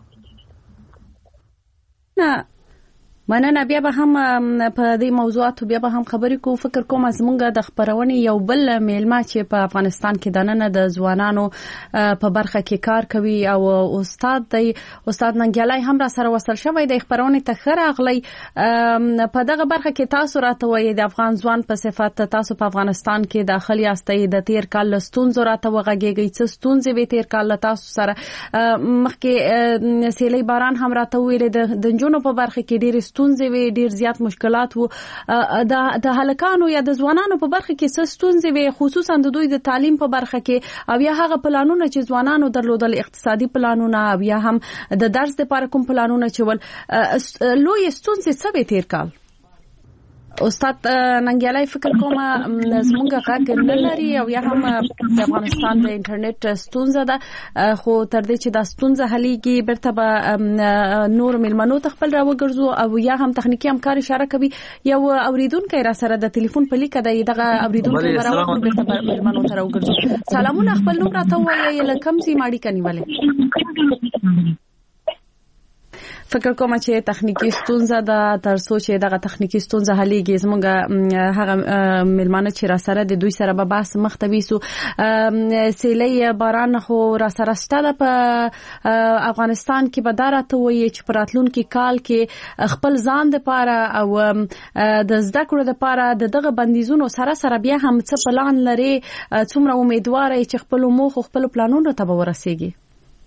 نه مننه. بیا به هم په دې موضوعاتو بیا به هم خبرې کوو. فکر کوم زمونږ د خبرونې یو بل میلمه چې په افغانستان کې دننه د ځوانانو په برخه کې کار کوي او استاد دی استاد ننګیالي هم را سره وصل شوی دی. خبرونې ته ښه راغلی. په دغه برخه کې تاسو راته وایي د افغان ځوان په صفت تاسو په افغانستان کې داخل یاستئ د تیر کال له ستونزو راته وغږیږئ. څه ستونزې وې تیر کال له تاسو سره؟ مخکې سیلۍ باران هم راته وویلې د نجونو په برخه کې ډېرې ستونزې وي ډیر زیات مشکلات وو. د هلکانو یا د ځوانانو په برخه کې څه ستونزې وي خصوصا د دوی د تعلیم په برخه کې او یا هغه پلانونه چې ځوانانو درلودل اقتصادي پلانونه او یا هم د درس لپاره کوم پلانونه چې ول لوی ستونزې څه وي تیر کال؟ استاد ننګیالي فکر کوم زموږ غږ نه لري او یا هم د افغانستان د انټرنیټ ستونزه ده خو تر دې چې دا ستونزه حلیږي بیرته به نور میلمنو ته خپل راوګرځو او یا هم تخنیکی همکار اشاره کوي. یو اوریدونکی را سره د ټلیفون په لیکه دی دغه اوریدونکی راوګرځو بیرته به میلمنو ته راوګرځو. سلامونه. خپل نوم راته ووایئ له کوم ځای ماړی کنیولې؟ فکر کوم چې تخنیکی ستونزه ده تر څو چې دغه تخنیکی ستونزه حلیږي زموږ هغه میلمانه چې را سره د دوی سره به بحث مختوي سو. سیلۍ باران خو را سره شته په افغانستان کې به دا راته وایي چې په راتلونکي کال کې خپل ځان دپاره او د زده کړو دپاره د دغه بندیزونو سره سره بیا هم څه پلان لري؟ څومره امیدواره چې خپلو موخو خپلو پلانونو ته به ورسیږي؟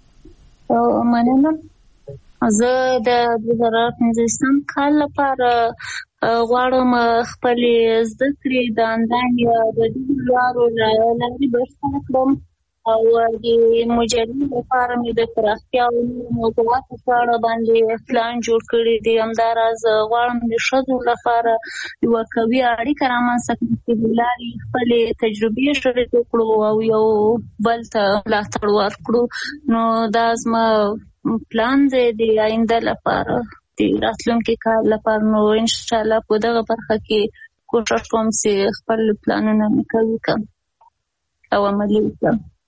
مننه. زه د دوه زره پنځه کال لپاره غواړم خپلې زده کړې د آنلاین یا د ډیجیټل لارو له لارې بشپړه کړم او د مجلې لپاره مې د پراختیا او نورو موضوعاتو په اړه باندې پلان جوړ کړی دی. همداراز غواړم د ښځو لپاره یوه قوي اړیکه رامنځته کړم چې د لارې خپلې تجربې شریکې کړو او یو بل ته ملاتړ ورکړو. نو دا زما پلان دی د آینده لپاره د راتلونکي کال لپاره. نو انشاءالله په دغه برخه کې کوشش کوم چې خپل پلانونه مې قوي کړم او عملي کړم.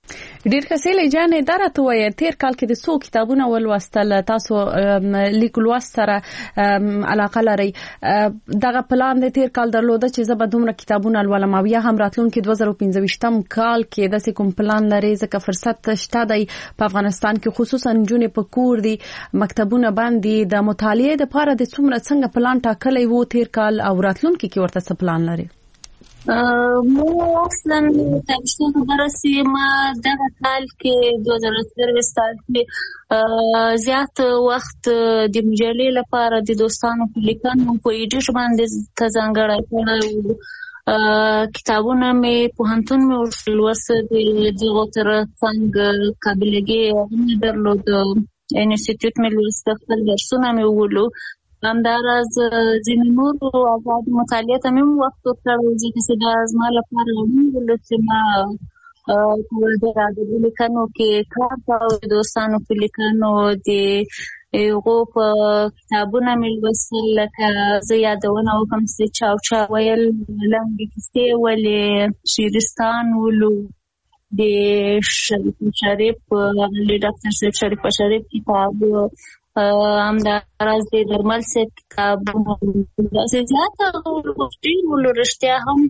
ډیر کسیلې جانې درته وایي تیر کال کې د څو کتابونه ولوستل تاسو لیکل وست سره علاقه لري دغه پلان د تیر کال درلوده چې زه به دومره کتابونه ولولم او یا هم راتلونکي دوه زره پنځه ویشتم کال کې د کوم پلان لري ځکه فرصت شته دی په افغانستان کې خصوصا جنې په کور دي مکتبونه باندې د مطالعې لپاره د څومره څنګه پلان ټاکلی وو تیر کال او راتلونکي کې ورته څه پلان لري مو اصلا تاسو برسي ما دغه کال کې دوه زره څلور کال کې زیات وخت د مجلې لپاره د دوستانو په لیکنو په ایډیټ باندې تزانګړی کړی کتابونه مې په هنتون مې ولوست د دغه تر څنګه قابلیت نه درلود انسټیټیوټ مې ولوست خپل درسونه مې ولولو همداراز ځینې نور آزاد مطالعه ته مې وخت ورکړی چې دا زما لپاره اړین دي چې ما په د لیکنو کې کار کوم دوستانو په لیکنو د یو په کتابونه مې لوستل لکه زه یادونه وکړم چې چاو چا ویل لنډې کیسې ولې شیرستان ولو د شریف له ډاکټر صاحب شریف شریف کتاب همداراز د درمل سے کتاب د زیاته ورته ولرشتیا هم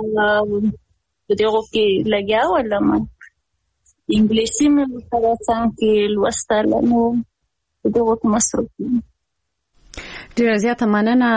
دغه کې لګیا ولم انګلیسي مې سره څنګه لوستل نو دغه مصروف ډیر زیاته مننه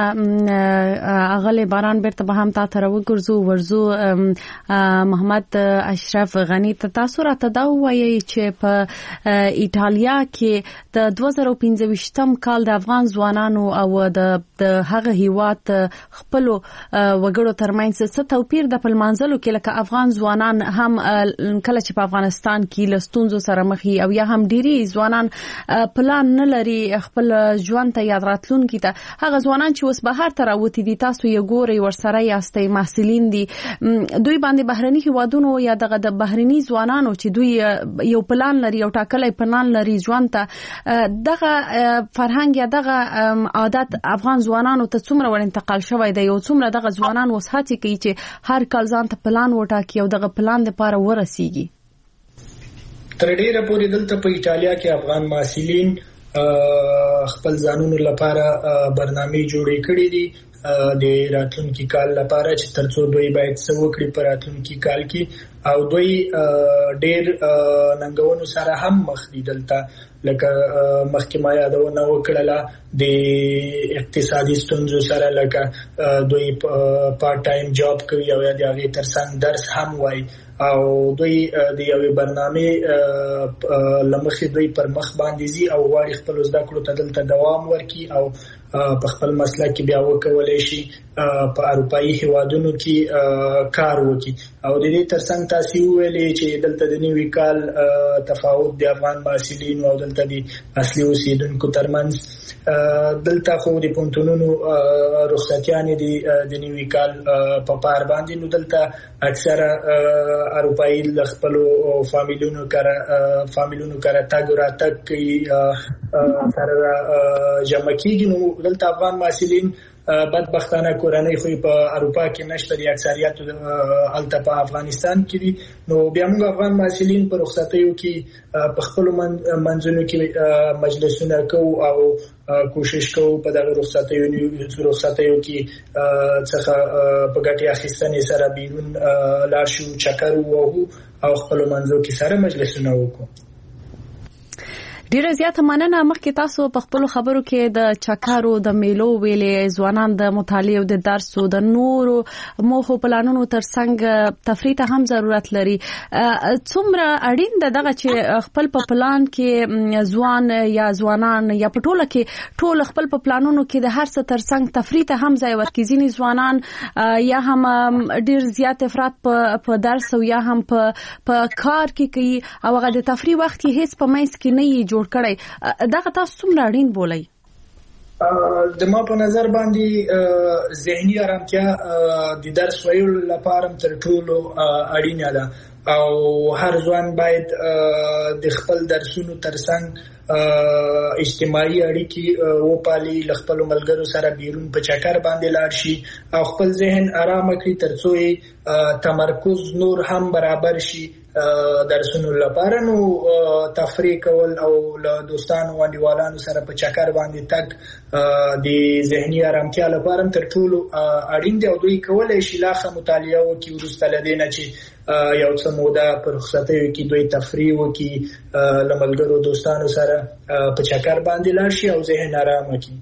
اغلی باران بیرته به هم تا تر وګرځو ورزو محمد اشرف غنی ته تاسو راته دا وایي چې په ایټالیا کې د دوه زره پنځه ویشتم کال د افغان ځوانانو او د هغه هیواد خپل وګړو ترمنځ څه توپیر د پلمانځلو کې لکه افغان ځوانان هم کله چې په افغانستان کې لستونزو سره مخ او یا هم ډيري ځوانان پلان نه لري خپل ژوند ته یاد راتلونکي هغه ځوانان چې اوس بهر ته راوتی دي تاسو یې ګوري ورسره یاستئ محصلین دي دوی باندې بهرني هیوادونو یا دغه د بهرني ځوانانو چې دوی یو پلان لري او ټاکلې پلان لري ژوند ته دغه فرهنګ یا دغه عادت افغان ځوانانو ته څومره ور انتقال شوی دی او څومره دغه ځوانان اوس هڅه کوي چې هر کال ځان ته پلان وټاکي او دغه پلان لپاره ورسیږي تر ډیره پورې دلته په ایټالیا کې افغان محصلین خپل ځانونو لپاره برنامه جوړې کړې دي د راتلونکي کال لپاره چې ترڅو دوی باید څه وکړي په راتلونکي کال کې او دوی ډېر ننګونو سره هم مخ دي دلته لکه مخکې ما یادونه وکړله د اقتصادي ستونزو سره لکه دوی پارت ټایم جاب کوي او یا د هغې ترڅنګ درس هم وایي او دوی د یوې برنامې لمخې دوی پر مخ باندې ځي او غواړي خپل زده کړو ته دلته دوام ورکړي او په خپل مسلک کې بیا وکولای شي په اروپایي هیوادونو کې کار وکړي او د دې ترڅنګ تاسو ویلې چې دلته د نیوي کال تفاوت د افغان محصلینو او دلته د اصلي اوسیدونکو ترمنځ دلته خو د پونتونونو رخصتیانې د نیوي کال په پار باندې نو دلته اکثره اروپایي خپل فامیلونو کړه فامیلونو کړه تاګ را تک کوي سره جمع کیږي نو دلته افغان محصلین بدبختانه کورنۍ خو په اروپا کې نشته دي اکثریت الته په افغانستان کې دي نو بیا موږ افغان محصلین په رخصتیو کې په خپل منځونو کې مجلسونه کوو او کوشش کوو په دغه رخصتیو رخصتیو کې څخه په ګټه اخیستنې سره بیرون لاړ شو چکر ووهو او خپل منځو کې سره مجلسونه وکړو ډیره زیاته مننه مخکې تاسو په خپل خبرو کې د چکرو د میلو ویلې ځوانان د مطالعه او د درس او د نورو موخو پلانونو ترڅنګ تفریح ته هم ضرورت لري څومره اړین ده دغه چې خپل په پلان کې ځوان یا ځوانان یا په ټوله کې ټول خپل په پلانونو کې د هر څه ترڅنګ تفریح ته هم ځای ورکړي ځینې ځوانان یا هم ډیر زیات افراط په درس او یا هم په په کار کې کوي او هغه د تفریح وخت هیڅ په مېس کې نه یې کړی دغه تاسو څومره اړین بولئ د ما په نظر باندې ذهني آرامتیا د درس ویلو لپاره تر ټولو اړینه ده او هر ځوان باید د خپل درسونو ترڅنګ اجتماعي اړیکې وپالي له خپل ملګرو سره بیرون په چکر باندې لاړ شي او خپل ذهن آرام کړي ترڅو تمرکز نور هم برابر شي درسونو لپاره. نو تفریح کول او له دوستانو او انډیوالانو سره په چکر باندې تک د ذهني آرامتیا لپاره تر ټولو اړین دی او دوی کولای شي لاخه مطالعه وکړي وروسته لدینه چې یو څه موده پر رخصتیو کې دوی تفریح وکړي له ملګرو دوستانو سره په چکر باندې لاړ شي او ذهن آرام کړي.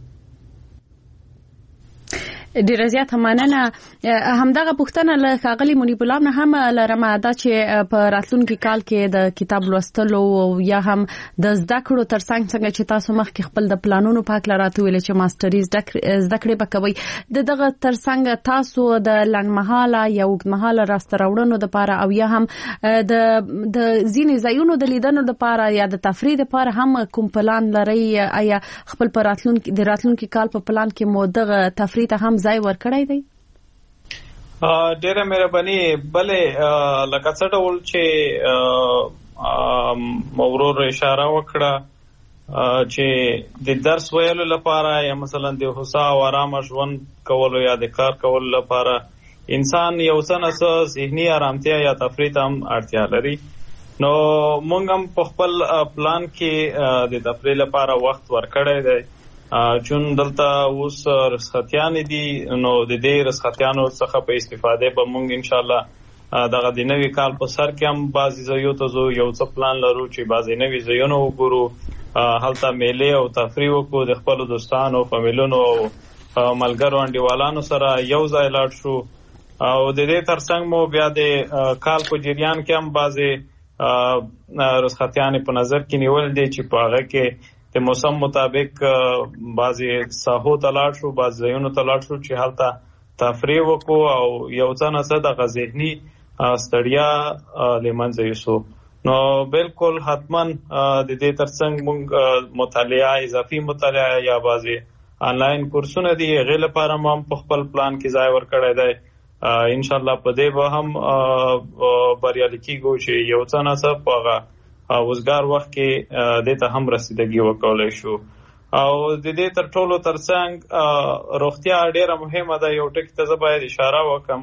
ډیره زیاته مننه. همدغه پوښتنه له ښاغلي منیب الله نه هم لرم دا چې په راتلونکي کال کې د کتاب لوستلو یا هم د زده کړو ترڅنګ څنګه چې تاسو مخکې خپل د پلانونو په اړه راته ویل چې ماستري زده کړې وکوي د دغه ترڅنګ تاسو د لنډمهاله یا اوږدمهاله راسته راوړنو لپاره او یا هم د د ځینې ځایونو د لیدنو لپاره یا د تفریح لپاره هم کوم پلان لرئ؟ آیا خپل په راتلونکي د راتلونکي کال په پلان کې مو دغه تفریح ته هم ځای ورکړی دی؟ ډیره مهرباني. بلې لکه څه ډول چې مورور اشاره وکړه چې د درس ویلو لپاره یا مثلا د هوسا او آرام ژوند کولو یا د کار کولو لپاره انسان یو څه نه څه ذهني آرامتیا یا تفریح ته هم اړتیا لري. نو موږ هم په خپل پلان کې د تفریح لپاره وخت ورکړی دی چون دلته اوس رخصتیان دي. نو د دې رخصتیانو څخه په استفاده به موږ ان شاء الله دغه د نوي کال په سر کې هم بعضی ځایونو ته زو یو څه پلان لرو چې بعضی نوي ځایونه وګورو، هلته میلې او تفریح وکړو، د خپل دوستانو فامیلونو او ملګرو انډیوالانو سره یو ځای لاړ شو. او د دې ترڅنګ مو بیا د کال په جریان کې هم بعضی رخصتیان په نظر کې نیول دي چې په هغه کې د موسم مطابق بعضی ساحو ته لاړ شو، بعضی ځایونو ته لاړ شو چې هلته تفریح وکړو او یو څه نه څه د ذهني ستړیا له منځه یوسو. نو بالکل حتما د دې ترڅنګ موږ مطالعه، اضافي مطالعه یا بعضی آنلاین کورسونه دي هغې لپاره هم په خپل پلان کې ځای ورکړی دی. ان شاء الله په دې به هم بریالي کیږو چې یو څه نه څه په هغه وزګار وخت کې دې ته هم رسیدګي وکولای شو. او د دې تر ټولو ترڅنګ روغتیا ډیره مهمه ده. یو ټکی ته زه باید اشاره وکم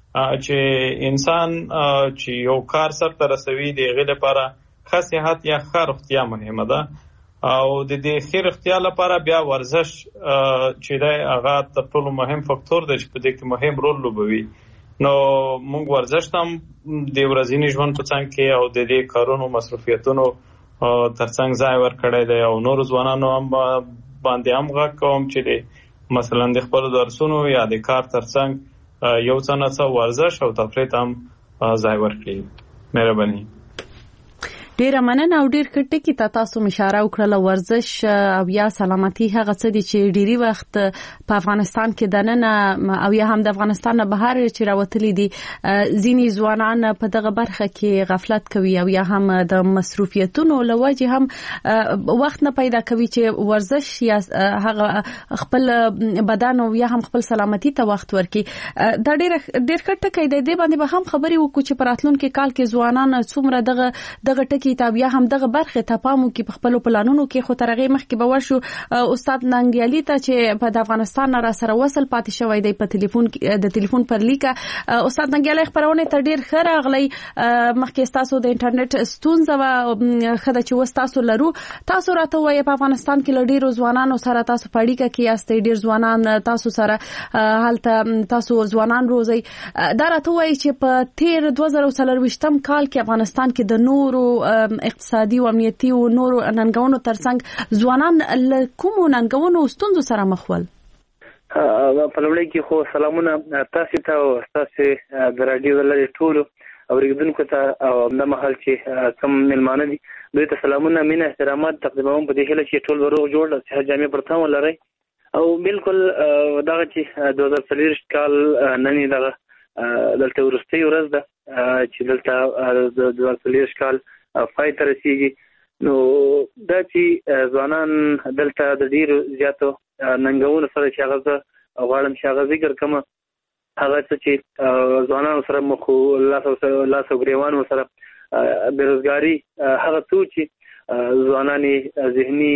چې انسان چې یو کار سرته رسوي د هغې لپاره ښه صحت یا ښه روغتیا مهمه ده. او د دې ښې روغتیا لپاره بیا ورزش چې دی هغه تر ټولو مهم فکتور دی چې په دې کې مهم رول لوبوي. نو موږ ورزش هم د ورځني ژوند په څنګ کې او د دې کارونو مصروفیتونو ترڅنګ ځای ورکړی دی. او نور ځوانانو هم باندې هم غږ کوم چې د مثلا د خپلو درسونو یا د کار ترڅنګ یو څه نه څه ورزش او تفریح هم ځای ورکړي. مهرباني. ډیره مننه. او ډیر ښه ټکي ته تاسو اشاره وکړه، ورزش او یا سلامتي هغه څه دي چې ډیری وخت په افغانستان کې دننه او یا هم د افغانستان نه بهر چې راوتلي دي ځینې ځوانان په دغه برخه کې غفلت کوي او یا هم د مصروفیتونو له وجې هم وخت نه پیدا کوي چې ورزش یا هغه خپل بدن او یا هم خپل سلامتي ته وخت ورکړي. دا ډیر ډیر ښه ټکی دی. دې باندې به هم خبرې وکړو چې په راتلونکي کال کې ځوانان څومره دغه دغه ټکی ته بیا هم دغه برخه ته پام وکړي په خپل پلانونو کې. خو تر هغې مخکې به ورشو استاد ننګیالي ته چې په د افغانستان نه را سره وصل پاتې شوی دی په ټلیفون د ټلیفون پر لیکه. استاد ننګیالي خپرونې ته ډیر ښه راغلی. مخکې ستاسو د انټرنیټ ستونزه وه، ښه ده چې اوس تاسو لرو. تاسو راته ووایئ په افغانستان کې له ډیرو ځوانانو سره تاسو په اړیکه کې یاستئ، ډیر ځوانان تاسو سره هلته تاسو ځوانان روزئ. دا راته ووایئ چې په تیر دوه زره څلرویشتم کال کې افغانستان کې د نورو اقتصادي او امنیتي او نورو ننګونو ترڅنګ ځوانان له کومو ننګونو او ستونزو سره مخ ول؟ په لومړي کې خو سلامونه تاسو ته او تاسو د رادیو د لارې ټولو اوریدونکو ته او د مهال چې کوم ملمانه دي دوی ته سلامونه، مینه، احترامات تقدیموم په دې هیله چې ټول روغ جوړ او صحت جامع پر تمه ولرئ. او بالکل دغه چې دوه زره څلوېښت کال نن دغه دلته وروستۍ ورځ ده چې دلته د دوه زره څلوېښت کال پای ته رسیږي. نو دا چې ځوانان دلته د ډیرو زیاتو ننګونو سره چې هغه زه غواړم چې هغه ذکر کړم، هغه څه چې ځوانانو سره مخ لاس او ګریوانو سره بېروزګاري، هغه څه چې ځوانان ذهني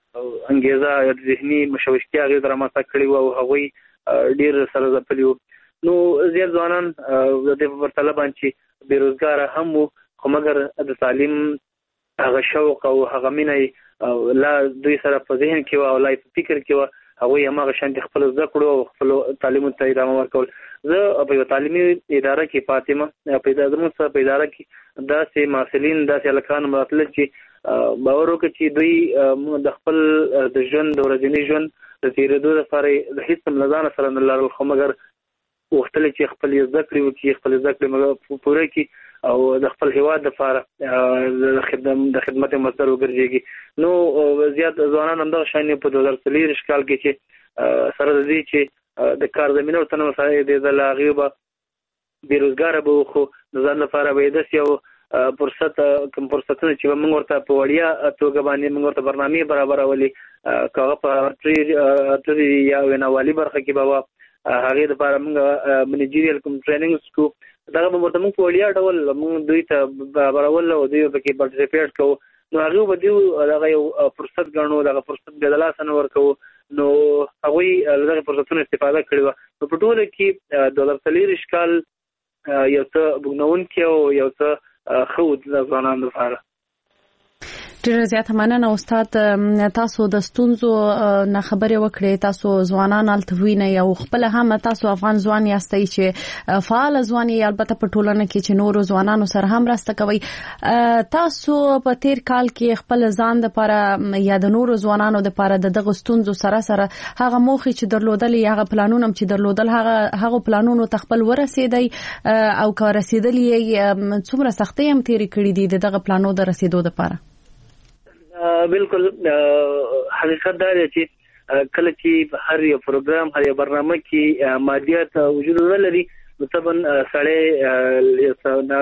انګیزه یا ذهني مشوشتیا هغې رامنځته کړي وو او هغوی ډېر سره ځپلي وو. نو زیات ځوانان د دې په طلب باندې بیروزګار هم وو خو مګر د تعلیم هغه شوق او هغه مینه لا دوی سره په ذهن کې او لا په فکر کې و هغه هغه شانتي خپل زده کړو او خپل تعلیم ته ادامه ورکول. زه په تعلیمي اداره کې فاطمه په اداره سره په اداره کې داسې محصلین داسې الکان مراتل چې باور وکړي چې دوی د خپل د ژوند د ورځني ژوند د تیرېدو لپاره د هیڅ ملزان سره نه لرل خو مګر وختل چې خپل زده کړې وکړي خپل زده کړې پوره کړي او د خپل هیواد لپاره د خدمت د خدمت مصدر وګرځي. نو زیات ځوانان هم د شان په دوه هزار څلور کال کې چې سره د دې چې د کار زمينه او تنوع سره د لاغيبه بیروزګار به خو د ځان لپاره به د یو فرصت کوم فرصتونه چې موږ ورته په وړیا توګه باندې موږ ورته برنامه برابرولې کاغه په تری یا ونوالي برخه کې به هغه د لپاره موږ منیجریال کوم ټریننګ سکو دا به ورته موږ په وړیا ډول موږ دوی ته برابرول او دوی په کې پارټیسیپیټ کوو. نو هغه به دوی دغه یو فرصت ګڼو دغه فرصت به د لاس نه ورکو. نو هغه دغه فرصتونو استفاده کړو. نو په ټول کې د ډالر څلور کال یو څه بګنون کې او یو څه خود د ځوانانو لپاره. ډیره زیاته مننه استاد. تاسو د ستونزو نه خبرې وکړې، تاسو ځوانان التوینه یو خپل هم تاسو افغان ځوان یاستئ چې فعال ځوان یې البته په ټولنه کې چې نور ځوانانو سره هم راسته کوي. تاسو په تیر کال کې خپل ځان د لپاره یا د نور ځوانانو د لپاره دغه ستونزو سره سره هغه موخه چې درلودل یا هغه پلانونه چې درلودل هغه هغه پلانونو تخپل ورسېدي او که رسیدلی څومره سختۍ هم تیر کړې دي دغه پلانو د رسیدو لپاره؟ بالکل حقیقت دا دی چې کله چې هر یو پروګرام هر یو برنامه کې مادیات وجود لري نو طبعا سړی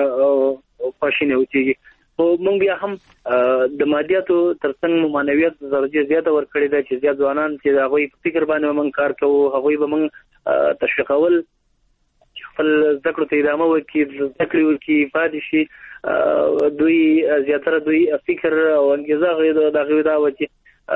خواشینه وچیږي. خو موږ بیا هم د مادیاتو ترڅنګ معنویت درجه زیاته ورکړې ده چې زیات ځوانان چې هغوی په فکر باندې موږ کار کوو هغوی به موږ تشویقول خپل زده کړو ته ادامه ورکړي زده کړې ورکړي پاتې شي. دوی زیاتره دوی فکر او انګیزه غوښتل د غوډا وتی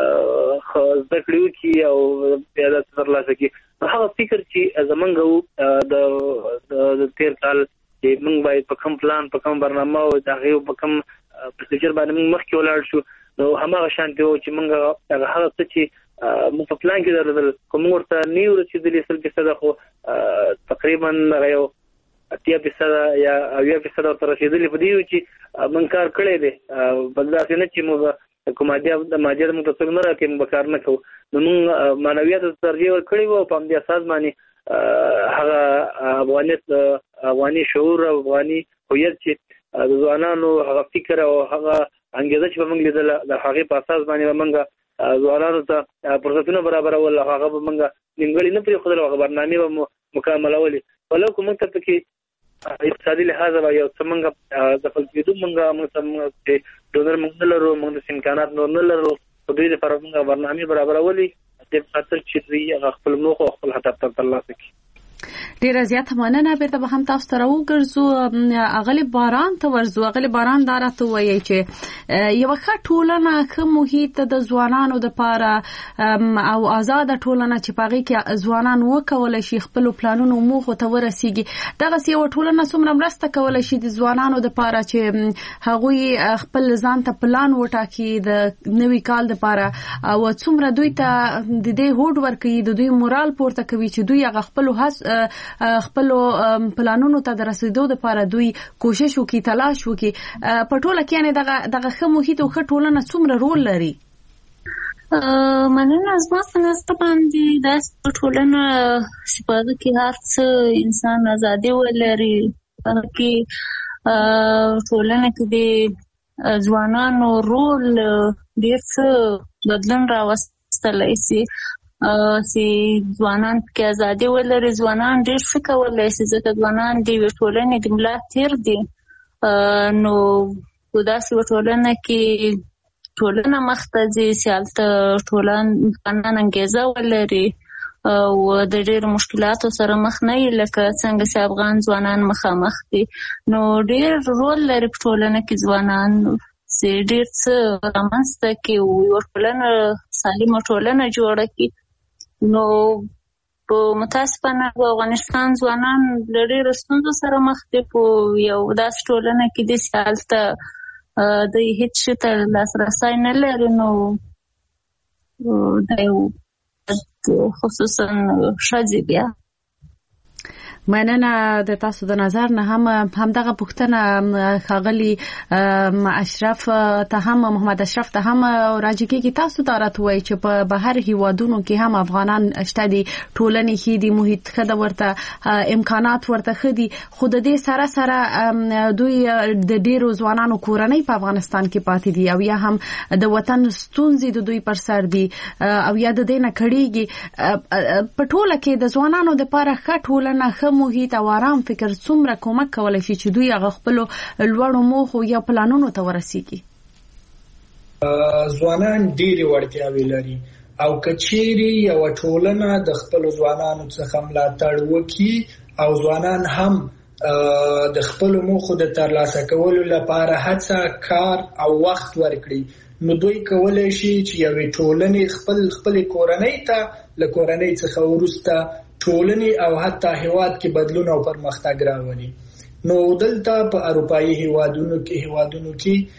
زده کړو کی او پیاده ترلاسه کی هغه فکر چې زمونږ د تیر کال چې موږ باید په کوم پلان په کوم برنامه او دغه په کوم پروسیجر باندې موږ مخکې ولاړ شو نو هغه شانتي و چې موږ هغه هغه چې موږ په پلان کې درلودل کوم ورته نیو رسیدلې سل کې صدا خو تقریبا یو اتیا فیصد یا اویا فیصد تر رسیدلې په دی چې موږ کار کړی دی بلدا څنګه چې موږ کومادیا د ماجر موږ څنګه نه راکې موږ کار نه کوو نو موږ معنویات ترجیح ورکړی وو په دې اساس باندې هغه افغانیت افغاني شعور او افغاني هویت چې د ځوانانو هغه فکر او هغه انګیزه چې موږ لیدل د هغه په اساس باندې موږ ځوانانو ته فرصتونه برابرول هغه موږ نیمګړی نه پرې خدای هغه برنامه به مکمل ولې ولو کوم ته پکې اقتصادي لحاظ او یو څنګه د خپل کېدو موږ موږ چې ډونر موږ لرو موږ د امکانات نور نه لرو په دې لپاره موږ برنامه برابرولې د خاطر چې دوی خپل موخه او خپل هدف ته ترلاسه کړي. ډیره زیاته مننه. بیرته به هم تاسو ته راوګرځو. اغلی باران ته ورځو. اغلی باران دا راته وایي چې یو ښه ټولنه ښه محیط د ځوانانو لپاره او آزاد ټولنه چې پاغي کې ځوانان وکولای شي خپل پلانونو موخو ته ورسیږي دغه یو ټولنه څومره مرسته کولای شي د ځوانانو لپاره چې هغوی خپل ځان ته پلان وټاکي د نوي کال لپاره او څومره دوی ته د دې هوډ ورکړي د دوی مورال پورته کوي چې دوی هغه خپل هڅ خپل پلانونو ته د رسیدو لپاره دوی کوشش وکړي تلاش وکړي په ټوله کې یعنی دغه دغه ښه محیط او ښه ټولنه څومره رول لري؟ مننه. زما په نظر باندې دا ټولنه سپاده کې هر څه انسان ازادي ولري کې ټولنه کې د ځوانانو رول ډېر څه بدلون راوستلی شي چې ځوانان کې ازادي ولري. ځوانان ډېر څه کولی شي ځکه ځوانان د یوې ټولنې د ملا تیر دي. نو په داسې یوه ټولنه کې ټولنه مخته ځي چې هلته ځوانان انګېزه ولري او د ډېرو مشکلاتو سره مخ نه وي لکه څنګه چې افغان ځوانان مخامخ دي. نو ډېر رول لري په ټولنه کې ځوانان چې ډېر څه رامنځته کړي او یوه ټولنه سالمه ټولنه جوړه کړي. نو په متاسفانه په افغانستان ځوانان له ډېرو ستونزو سره مخ دي. په یو داسې ټولنه کې دي چې هلته دوی هېڅ شي ته لاسرسی نه لري، نو د یو خصوصا ښځې بیا مننه د تاسو د نظر نه. هم همدغه پوښتنه ښاغلي اشرف ته هم محمد اشرف ته هم راځي کېږي. تاسو ته راته وایي چې په بهر هیوادونو کې هم افغانان شته دي، ټولنې ښې دي، محیط ښه ده، ورته امکانات ورته ښه دي، خو د دې سره سره دوی د ډېرو ځوانانو کورنۍ په افغانستان کې پاتې دي او یا هم د وطن ستونزې د دوی پر سر دي او یا د دې نه کړېږي. په ټوله کې د ځوانانو دپاره ښه ټولنه، ښه محیط او آرام فکر څومره کومک کولی شي چې دوی هغه خپلو لوړو موخو یا پلانونو ته ورسیږي؟ ځوانان ډېرې وړتیاوې لري او که چیرې یوه ټولنه د خپلو ځوانانو څخه ملاتړ وکړي او ځوانان هم د خپلو موخو د ترلاسه کولو لپاره هڅه، کار او وخت ورکړي، نو دوی کولی شي چې یوې ټولنې خپل خپلې کورنۍ ته له کورنۍ څخه وروسته ټولنې او حتی هیواد کې بدلون او پرمختګ راولي. نو دلته په اروپایي هیوادونو کې هیوادونو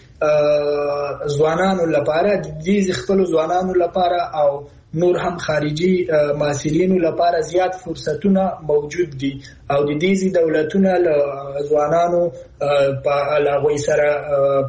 کې ځوانانو لپاره د دې خپل ځوانانو لپاره او نور هم خارجي محصلینو لپاره زیات فرصتونه موجود دي او د دې دولتونه له ځوانانو په علاوه سره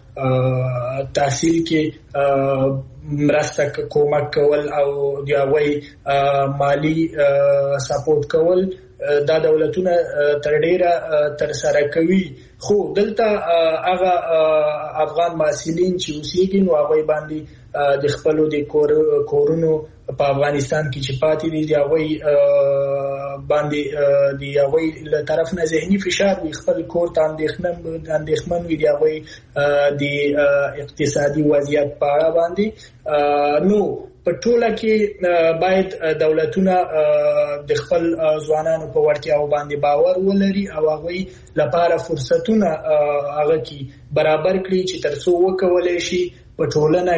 په تحصیل کې مرسته کومک کول او د هغوی مالی سپورټ کول دا دولتونه تر ډیره تر سره کوي. خو دلته هغه افغان محصلین چې اوسېږي نو هغوی باندې د خپلو د کورونو په افغانستان کې چې پاتې دي د هغوی باندې د هغوی له طرف نه ذهني فشار وي، خپل کور ته اندېښمن وي د هغوی د اقتصادي وضعیت په اړه باندې. نو په ټوله کې باید دولتونه د خپل ځوانانو په وړتیاو باندې باور ولري او هغوی لپاره فرصتونه هغه کې برابر کړي چې تر څو وکولی شي په ټولنه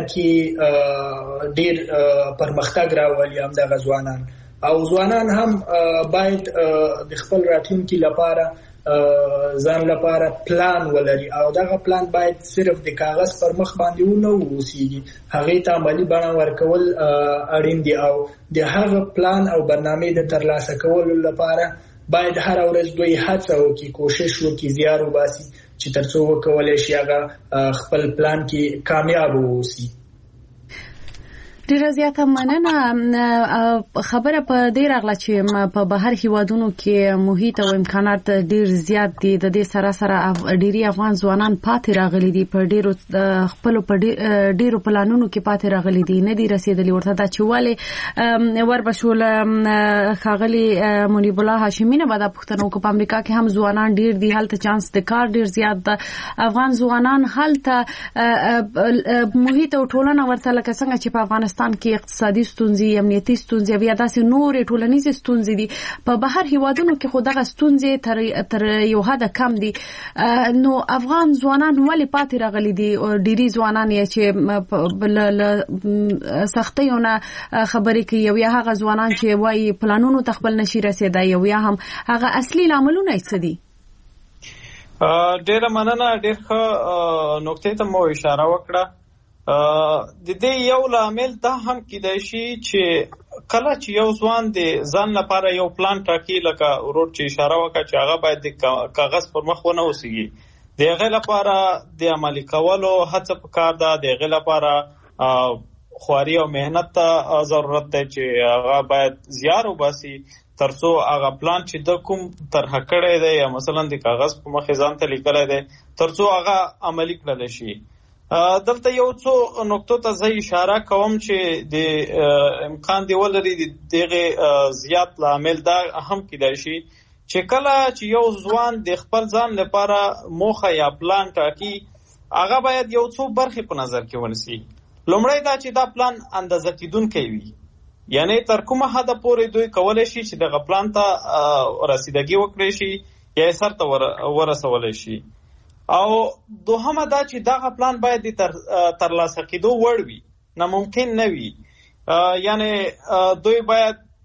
کې ډېر پرمختګ راولي همدغه ځوانان. او ځوانان هم باید د خپل راتلونکي لپاره ځان لپاره پلان ولري او دغه پلان باید صرف د کاغذ پر مخ باندې ونه اوسېږي، هغې ته عملي بڼه ورکول اړین دي او د هغه پلان او برنامې د ترلاسه کولو لپاره باید هر ورځ دوی هڅه وکړي، کوشش وکړي، زیار وباسي چې تر څو وکولی شي هغه خپل پلان کې کامیاب واوسي. ډیره زیاته مننه. خبره په دې راغله چې په بهر هیوادونو کې محیط او امکانات ډیر زیات دي، د دې سره سره ډیری افغان ځوانان پاتې راغلي دي، په ډیرو خپل په ډیرو پلانونو کې پاتې راغلي دي، نه دي رسیدلي ورته. دا چې ولې وربشول ښاغلي منیب الله هاشمي نه به دا پوښتنه وکړو، په امریکا کې هم ځوانان ډیر دي، هلته چانس د کار ډیر زیات ده، افغان ځوانان هلته محیط او ټولنه ورته لکه څنګه چې په افغانستان کې اقتصادي ستونزې، امنیتي ستونزې یا داسې نورې ټولنیزې ستونزې دي، په بهر هیوادونو کې خو دغه ستونزې تر تر یو حده کم دي. نو افغان ځوانان ولې پاتې راغلي دي؟ ډېری ځوانان یې چې له سختیو نه خبرې کوي، او یا هغه ځوانان چې وایي پلانونو ته خپل نشي رسېدی، او یا هم هغه اصلي لاملونه یې څه دي؟ ډېره مننه، ډېر ښه نقطې ته مو اشاره وکړه. د دې یو لامل دا هم کېدای شي چې کله چې یو ځوان د ځان لپاره یو پلان ټاکي، لکه ورور چې اشاره وکړه چې هغه باید د کاغذ پر مخ ونه اوسېږي، د هغې لپاره د عملي کولو هڅه پکار ده، د هغې لپاره خواري او محنت ته ضرورت دی چې هغه باید زیار وباسي تر څو هغه پلان چې د کوم طرحه کړی دی یا مثلا د کاغذ په مخ ځان ته لیکلی دی تر څو هغه عملي کړلی شي. دلته یو څو نقطو ته زه اشاره کوم چې د امکان دی ولري دغه زیات لامل دا هم کېدای شي چې کله چې یو ځوان د خپل ځان لپاره موخه یا پلان ټاکي، هغه باید یو څو برخې په نظر کې ونیسي. لومړی دا چې دا پلان اندازه کېدونکی وي، یعنی تر کومه حده پورې دوی کولی شي چې دغه پلان ته رسیدګي وکړي شي یا یې سر ته ورسولی شي. او دوهمه دا چې دغه پلان باید د تر ترلاسه کېدو وړ وي، ناممکن نه وي. یعنی دوی باید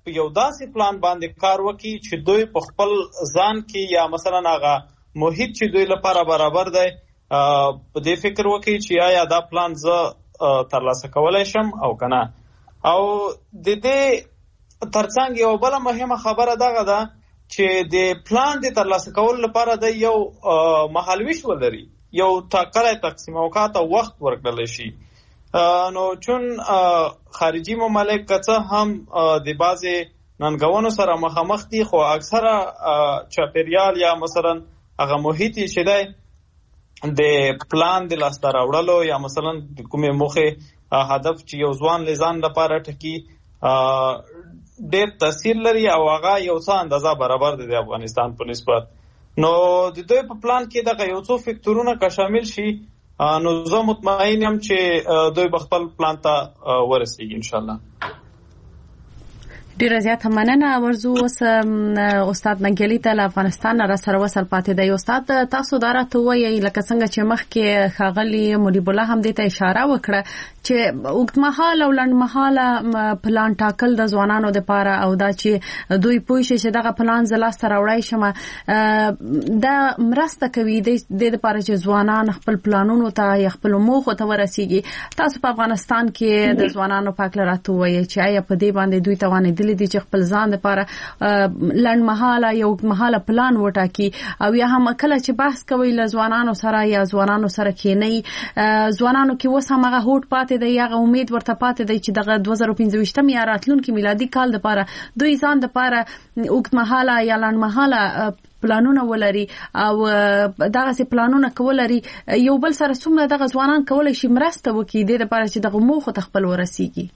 یو داسې پلان باندې کار وکړي چې دوی په خپل ځان کې یا مثلا هغه محیط چې دوی لپاره برابر دی په دې فکر وکړي چې آیا دا پلان زه ترلاسه کولی شم او کنه. او د دې ترڅنګ یو بل مهمه خبره دغه ده چې د پلان د ترلاسه کولو لپاره د یو مهالویش ولري، یو ټاکلی تقسیم اوقات او وخت ورکړل شي. نو چون خارجي ممالک که هم د بعضې ننګونو سره مخامخ دي، خو اکثره چاپیریال یا مثلا هغه محیط چې دی د پلان د لاسته راوړلو یا مثلا د کومې موخې هدف چې یو ځوان لزان لپاره ټکی ډېر تاثیر لري او هغه یو څه اندازه برابر دی د افغانستان په نسبت. نو د دوی په پلان کې دغه یو څو فکتورونه که شامل شي نو زه مطمئن یم چې دوی به خپل پلان ته ورسیږي انشاءالله. ډیره زیاته مننه. ورزو اوس استاد منګلی ته له افغانستان را سره وصل پاتې دی. استاد تاسو دا راته وایي لکه څنګه چې مخکې ښاغلي مجیب الله هم دې ته اشاره وکړه چې اوږدمهاله او لنډمهاله پلان ټاکل د ځوانانو دپاره او دا چې دوی پوه شي چې دغه پلان زه لاسته راوړی شم دا مرسته کوي د دې دپاره چې ځوانان خپل پلانونو ته یا خپلو موخو ته ورسیږي. تاسو په افغانستان کې د ځوانانو په هکله راته ووایئ چې آیا په دې باندې دوی توانېدلي دي چې خپل ځان لپاره لنډمهاله یا اوږدمهاله پلان وټاکي او یا هم کله چې بحث کوي له ځوانانو سره یا ځوانانو سره کینی ځوانانو کې اوس هم هغه هوډ پاتې دی، هغه امید ورته پاتې دی چې دغه دوه زره پنځه ویشتم یا راتلونکي میلادي کال دپاره دوی ځان دپاره اوږدمهاله یا لنډمهاله پلانونه ولري او دغه پلانونه کولري یو بل سره څومره دغه ځوانان کولای شي مرسته وکړي د لپاره چې دغه موخو ته خپل ورسیږي.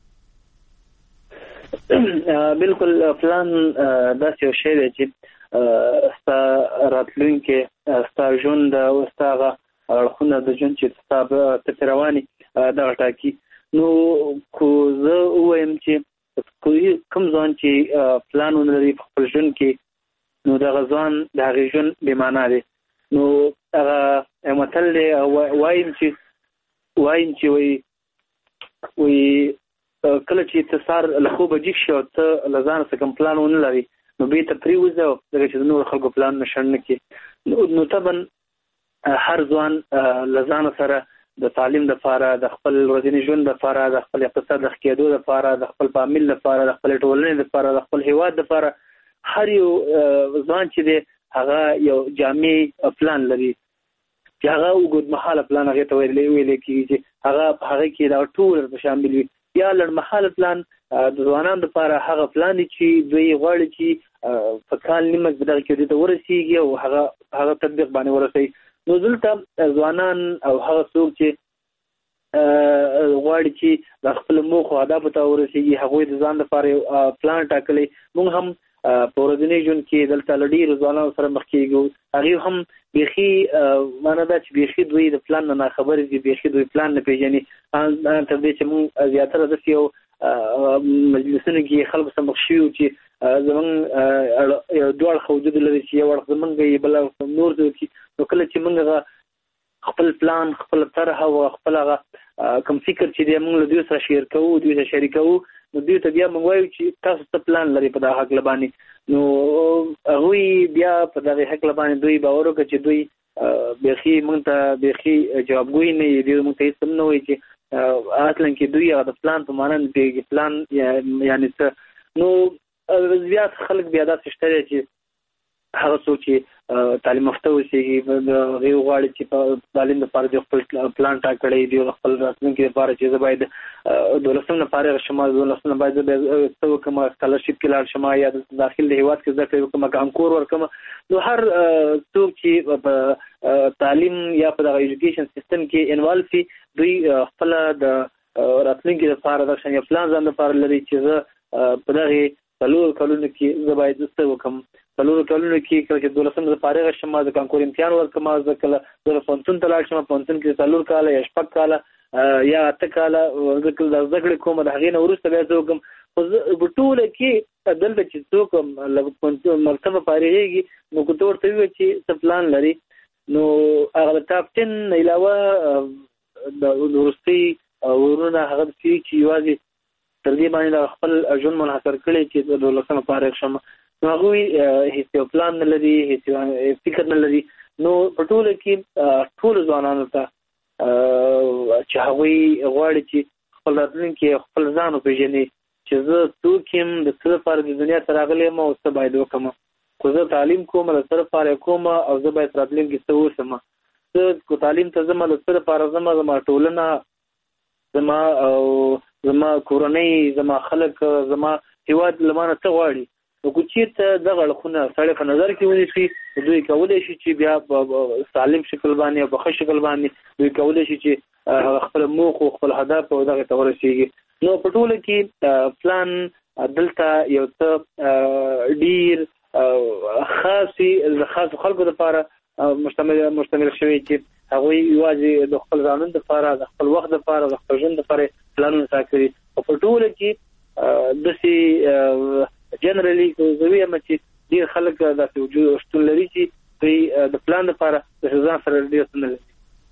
بالکل پلان داسې یو شی دی چې ستا راتلونکي ستا ژوند او ستا هغه اړخونه د ژوند چې ستا پسې روان دغه ټاکي. نو خو زه ووایم چې کوم ځوان چې پلان ونه لري په خپل ژوند کې نو دغه ځوان د هغې ژوند بېمعنا دی. نو هغه متل دی وایم چې وایم چې وایي وایي کله چې ته سار له خوبه جیږ شي او ته له ځانه څه کوم پلان ونه لري نو بېرته پرېوځه ځکه چې د نورو خلکو پلانونه شنډ نه کړي. نو طبعا هر ځوان له ځانه سره د تعلیم دپاره، د خپل ورځني ژوند دپاره، د خپل اقتصاد د ښه کېدو دپاره، د خپل فامیل دپاره، د خپلې ټولنې دپاره، د خپل هېواد دپاره هر یو ځوان چې دی هغه یو جامع پلان لري چې هغه اوږدمهاله پلان هغې ته ویلی کېږي چې هغه په هغې کې دا ټول ورته شامل وي. یا لنډمهاله پلان د ځوانانو لپاره هغه پلان دی چې دوی غواړي چې په کال نیمه کې دغه کې دوی ته ورسېږي او هغه هغه تطبیق باندې ورسوي. نو دلته ځوانان او هغه څوک چې غواړي چې د خپلو موخو اهدافو ته ورسېږي هغوی د ځان لپاره پلان ټاکلی. موږ هم په ورځني ژوند کې دلته له ډېرو ځوانانو سره مخ کېږو، هغوی هم بیخي معنی دا چې بیخي دوی د پلان نه ناخبرې دي، بیخي دوی پلان نه پېژني. تر دې چې موږ زیاتره داسې یو مجلسونو کې خلکو سره مخ شوي چې زموږ یو دوه اړخه وجود لري چې یو اړخ زموږ وي بل اړخ نور دی. نو کله چې موږ هغه خپل پلان خپل طرح او خپل هغه کوم فکر چې دی موږ له دوی سره شیر کوو، دوی سره شریکوو، نو دوی ته بیا موږ وایو چې تاسو څه پلان لري په دغه هکله باندې. نو هغوی بیا په دغه هکله باندې دوی باور وکړه چې دوی بیخي موږ ته بیخي جوابګوی نه وي، دوی موږ ته هېڅ هم نه وایي چې اصلا کې دوی هغه د پلان په معنا نه پوهېږي پلان یعنې څه. نو زیات خلک بیا داسې شته دی چې هغه څوک چې تعلیم یافته اوسېږي هغوی غواړي چې په تعلیم دپاره دوی خپل پلان ټاکلی دوی خپل راتلونکي دپاره چې زه باید دولسم نه فارغ شم، دولسم نه باید زه بیا څه وکړم، سکالرشپ کې لاړ شم یا دلته داخل د هېواد کې زده کړې وکړم، کانکور ورکړم. نو هر څوک چې په تعلیم یا په دغه ایجوکیشن سیستم کې انوالو شي دوی خپله د راتلونکي دپاره دغه شان یو پلان ځان دپاره لري چې زه په دغې څلورو کلونو کې زه باید څه وکړم. څلورو کلونو کې کله چې دولسم زه فارغه شم زه کانکور امتحان ورکړم، زه کله زه پوهنتون ته لاړ شم، پوهنتون کې څلور کاله یا شپږ کاله یا اته کاله زه کله د زده کړې کوم، د هغې نه وروسته بیا زه وکړم. خو زه په ټوله کې دلته چې څوک له مکتبه فارغېږي نو که ته ورته ووایې چې څه پلان لري نو هغه د ټاپ ټن نه علاوه د وروستۍ ورونه هغه څه چې یوازې تر دې باندې خپل ژوند منحصر کړي چې د دولسمه فارغ شم. نو هغه هیڅ پلان نه لري، هیڅ فکر نه لري. نو په ټول کې ټول ځوانانو ته چې هغه غواړي چې خپل راتلونکي خپل ځان وپېژني چې زه څوک یم، د څه لپاره د دنیا ته راغلی یم او څه باید وکړم. خو زه تعلیم کوم، د څه لپاره کوم او زه باید راتلونکي څه اوسم. زه کو تعلیم ته ځم، د څه لپاره ځم، زما ټولنه، زما زما کورنۍ، زما خلک، زما هیواد له مانه څه غواړي. نو که چېرته دغه اړخونه سړی په نظر کې ونیسي، دوی کولی شي چې بیا په سالم شکل باندې او په ښه شکل باندې دوی کولی شي چې خپل موخو، خپل هدف او دغې ته ورسېږي. نو په ټوله کې پلان دلته یو څه ډېر خاصې د خاصو خلکو لپاره مشتمل مشتمل شوی چې هغوی یوازې د خپل ځانون دپاره، د خپل وخت دپاره، د خپل ژوند دپاره پلانونه ټاکلي. او په ټوله کې داسې جنرالي زه وایم چې ډېر خلک داسې وجود شتون لري چې دوی د پلان لپاره د ځان سره ډېر څه نه لري.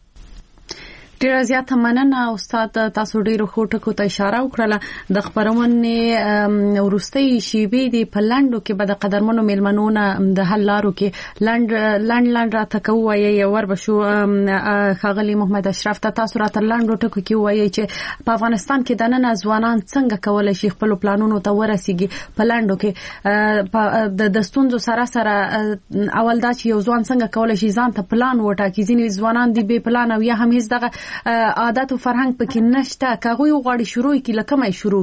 ډیره زیاته مننه استاد، تاسو ډیرو ښو ټکو ته اشاره وکړه. د خبرونې وروستۍ شیبې دي په لنډو کې به د قدرمنو میلمنو نه د حل لارو کې لنډ لنډ لنډ راته کووایي. یو ور به شو ښاغلي محمد اشرف ته، تاسو راته لنډو ټکو کې ووایئ چې په افغانستان کې دننه ځوانان څنګه کولی شي خپلو پلانونو ته ورسیږي. په لنډو کې د ستونزو سره سره اول دا چې یو ځوان څنګه کولی شي ځان ته پلان وټاکي. ځینې ځوانان دي بې پلانه او یا هم هیڅ دغه عادت او فرهنګ پکې نشته. که هغوی وغواړي شروع کړي، له کومه شروع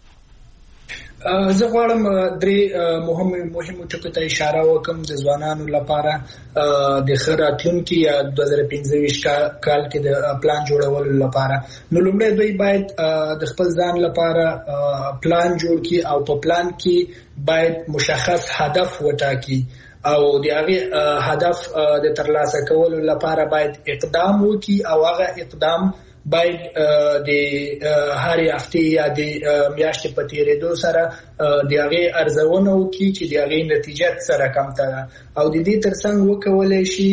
کړي؟ زه غواړم درې مهم مهمو ټکو ته اشاره وکړم د ځوانانو لپاره د ښه راتلونکي یا دوه زره پنځه ویشت کال کې د پلان جوړولو لپاره. نو لومړی دوی باید د خپل ځان لپاره پلان جوړ کړي او په پلان کې باید مشخص هدف وټاکي او د هغه هدف د ترلاسه کولو لپاره باید اقدام وکړي او هغه اقدام باید د هر هفته یا د میاشتې په تیریدو سره د هغه ارزونه وکړي چې د هغه نتیجه سره کم ده او د دې ترڅنګ وکولای شي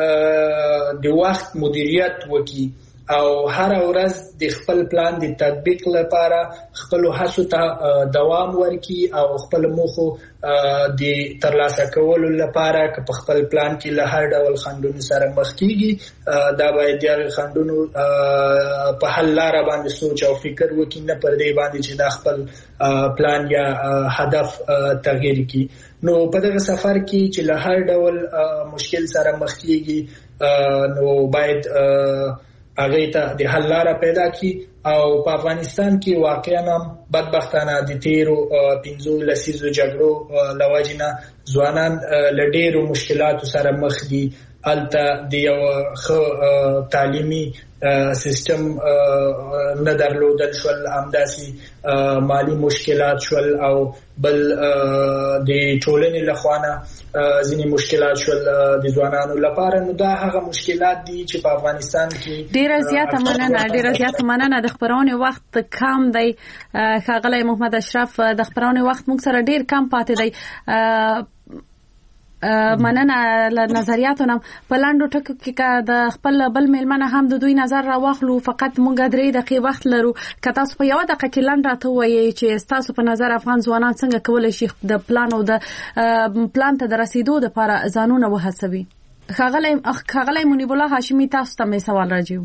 د وخت مدیریت وکړي او هر ورځ د خپل پلان د تطبیق لپاره خپل هڅو ته دوام ورکړي او خپل موخو د ترلاسه کولو لپاره که په خپل پلان کې له هر ډول خنډونو سره مخ کیږي دا باید د خنډونو په حل لاره باندې سوچ او فکر وکړي، نه پر دې باندې چې دا خپل پلان یا هدف تغییر کړي. نو په دغه سفر کې چې له هر ډول مشکل سره مخ کیږي نو باید هغه ته د حل لاره پیدا کی او په افغانستان کې واقعا بدبختانه د تیرو پنځو لسیزو جګړو لواجنه ځوانان له ډېرو مشکلاتو سره مخ دي. الته د یو ښه تعلیمي سیستم نه درلودل شول، همداسې مالی مشکلات شول او بل د ټولنې لخوانه ځینې مشکلات شول د ځوانانو لپاره. نو دا هغه مشکلات دي چې په افغانستان کې ډیره زیاته مننه ډیره زیاته مننه د خبرونې وخت کم دی. ښاغلی محمد اشرف، د خبرونې وخت موږ سره ډیر کم پاتې دی. مننه له نظریاتونو. په لاندو ټکو کې د خپل بل میلمنه هم د دوی نظر راوخلو. فقط موږ درې دقیقې وخت لرو. که تاسو په یو دقیقه کې لاند راته وایي چې تاسو په نظر افغان ځوانان څنګه کولی شي د پلان او د پلان ته د رسیدو لپاره ځانونه وهڅوي. ښاغلی ښاغلی منیب الله هاشمي، تاسو ته مې سوال راځي.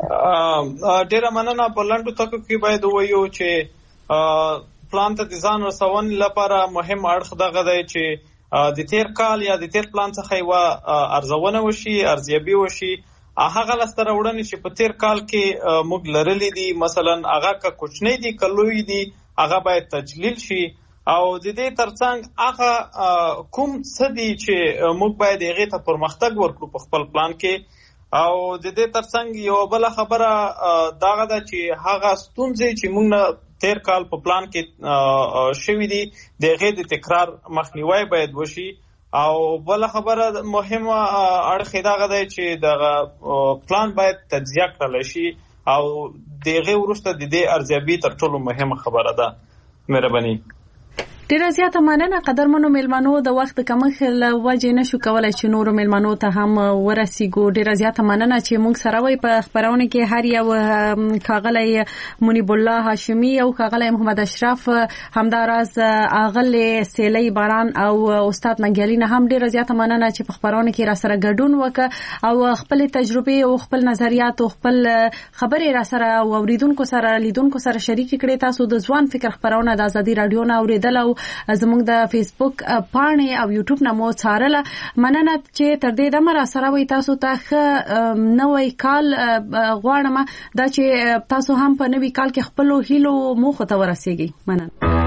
ډیره مننه. په لاندو ټکو کې باید وایو چې پلان ته د ځان رسونې لپاره مهم اړخ دغه دی چې د تیر کال یا د تیر پلان څخه یو ارزونه وشي، ارزیابي وشي. هغه لاسته راوړنې چې په تیر کال کې موږ لرلې دي، مثلا هغه که کوچنی دي که لوی دي، هغه باید تجلیل شي او د دې ترڅنګ هغه کوم څه دي چې موږ باید هغې ته پرمختګ ورکړو په خپل پلان کې. او د دې ترڅنګ یو بله خبره دغه ده چې هغه ستونزې چې موږ نه تیر کال په پلان کې شوي دي د هغې د تکرار مخنیوی باید وشي. او بله خبره مهمه اړخ یې دغه دی چې دغه پلان باید تجزیه کړلی شي او د هغې وروسته د دې ارزیابي تر ټولو مهمه خبره ده. مهرباني. ډیره زیاته مننه قدرمنو میلمنو د وخت کمښت له وجې نشو کولای چې نورو میلمنو ته هم ورسیږو. ډیره زیاته مننه چې موږ سره وای په خبرونه کې هر یو کاغلی منیب الله هاشمی او کاغلی محمد اشرف همداراز اغلی سیلی باران او استاد منګیالی نه هم ډیره زیاته مننه چې په خبرونه کې را سره ګډون وکړه او خپل تجربه او خپل نظریات او خپل خبرې را سره او اوریدونکو سره لیدونکو سره شریک کړي. تاسو د ځوان فکر خبرونه د ازادي رادیو نه اوریدل او زموږ د فیسبوک پاڼې او یوټیوب نه مو څارله. مننه چې تر دې دمه را سره وي. تاسو ته نوې کال غواړم دا چې تاسو هم په نوې کال کې خپل هیلو موخو ته ورسیږئ. مننه.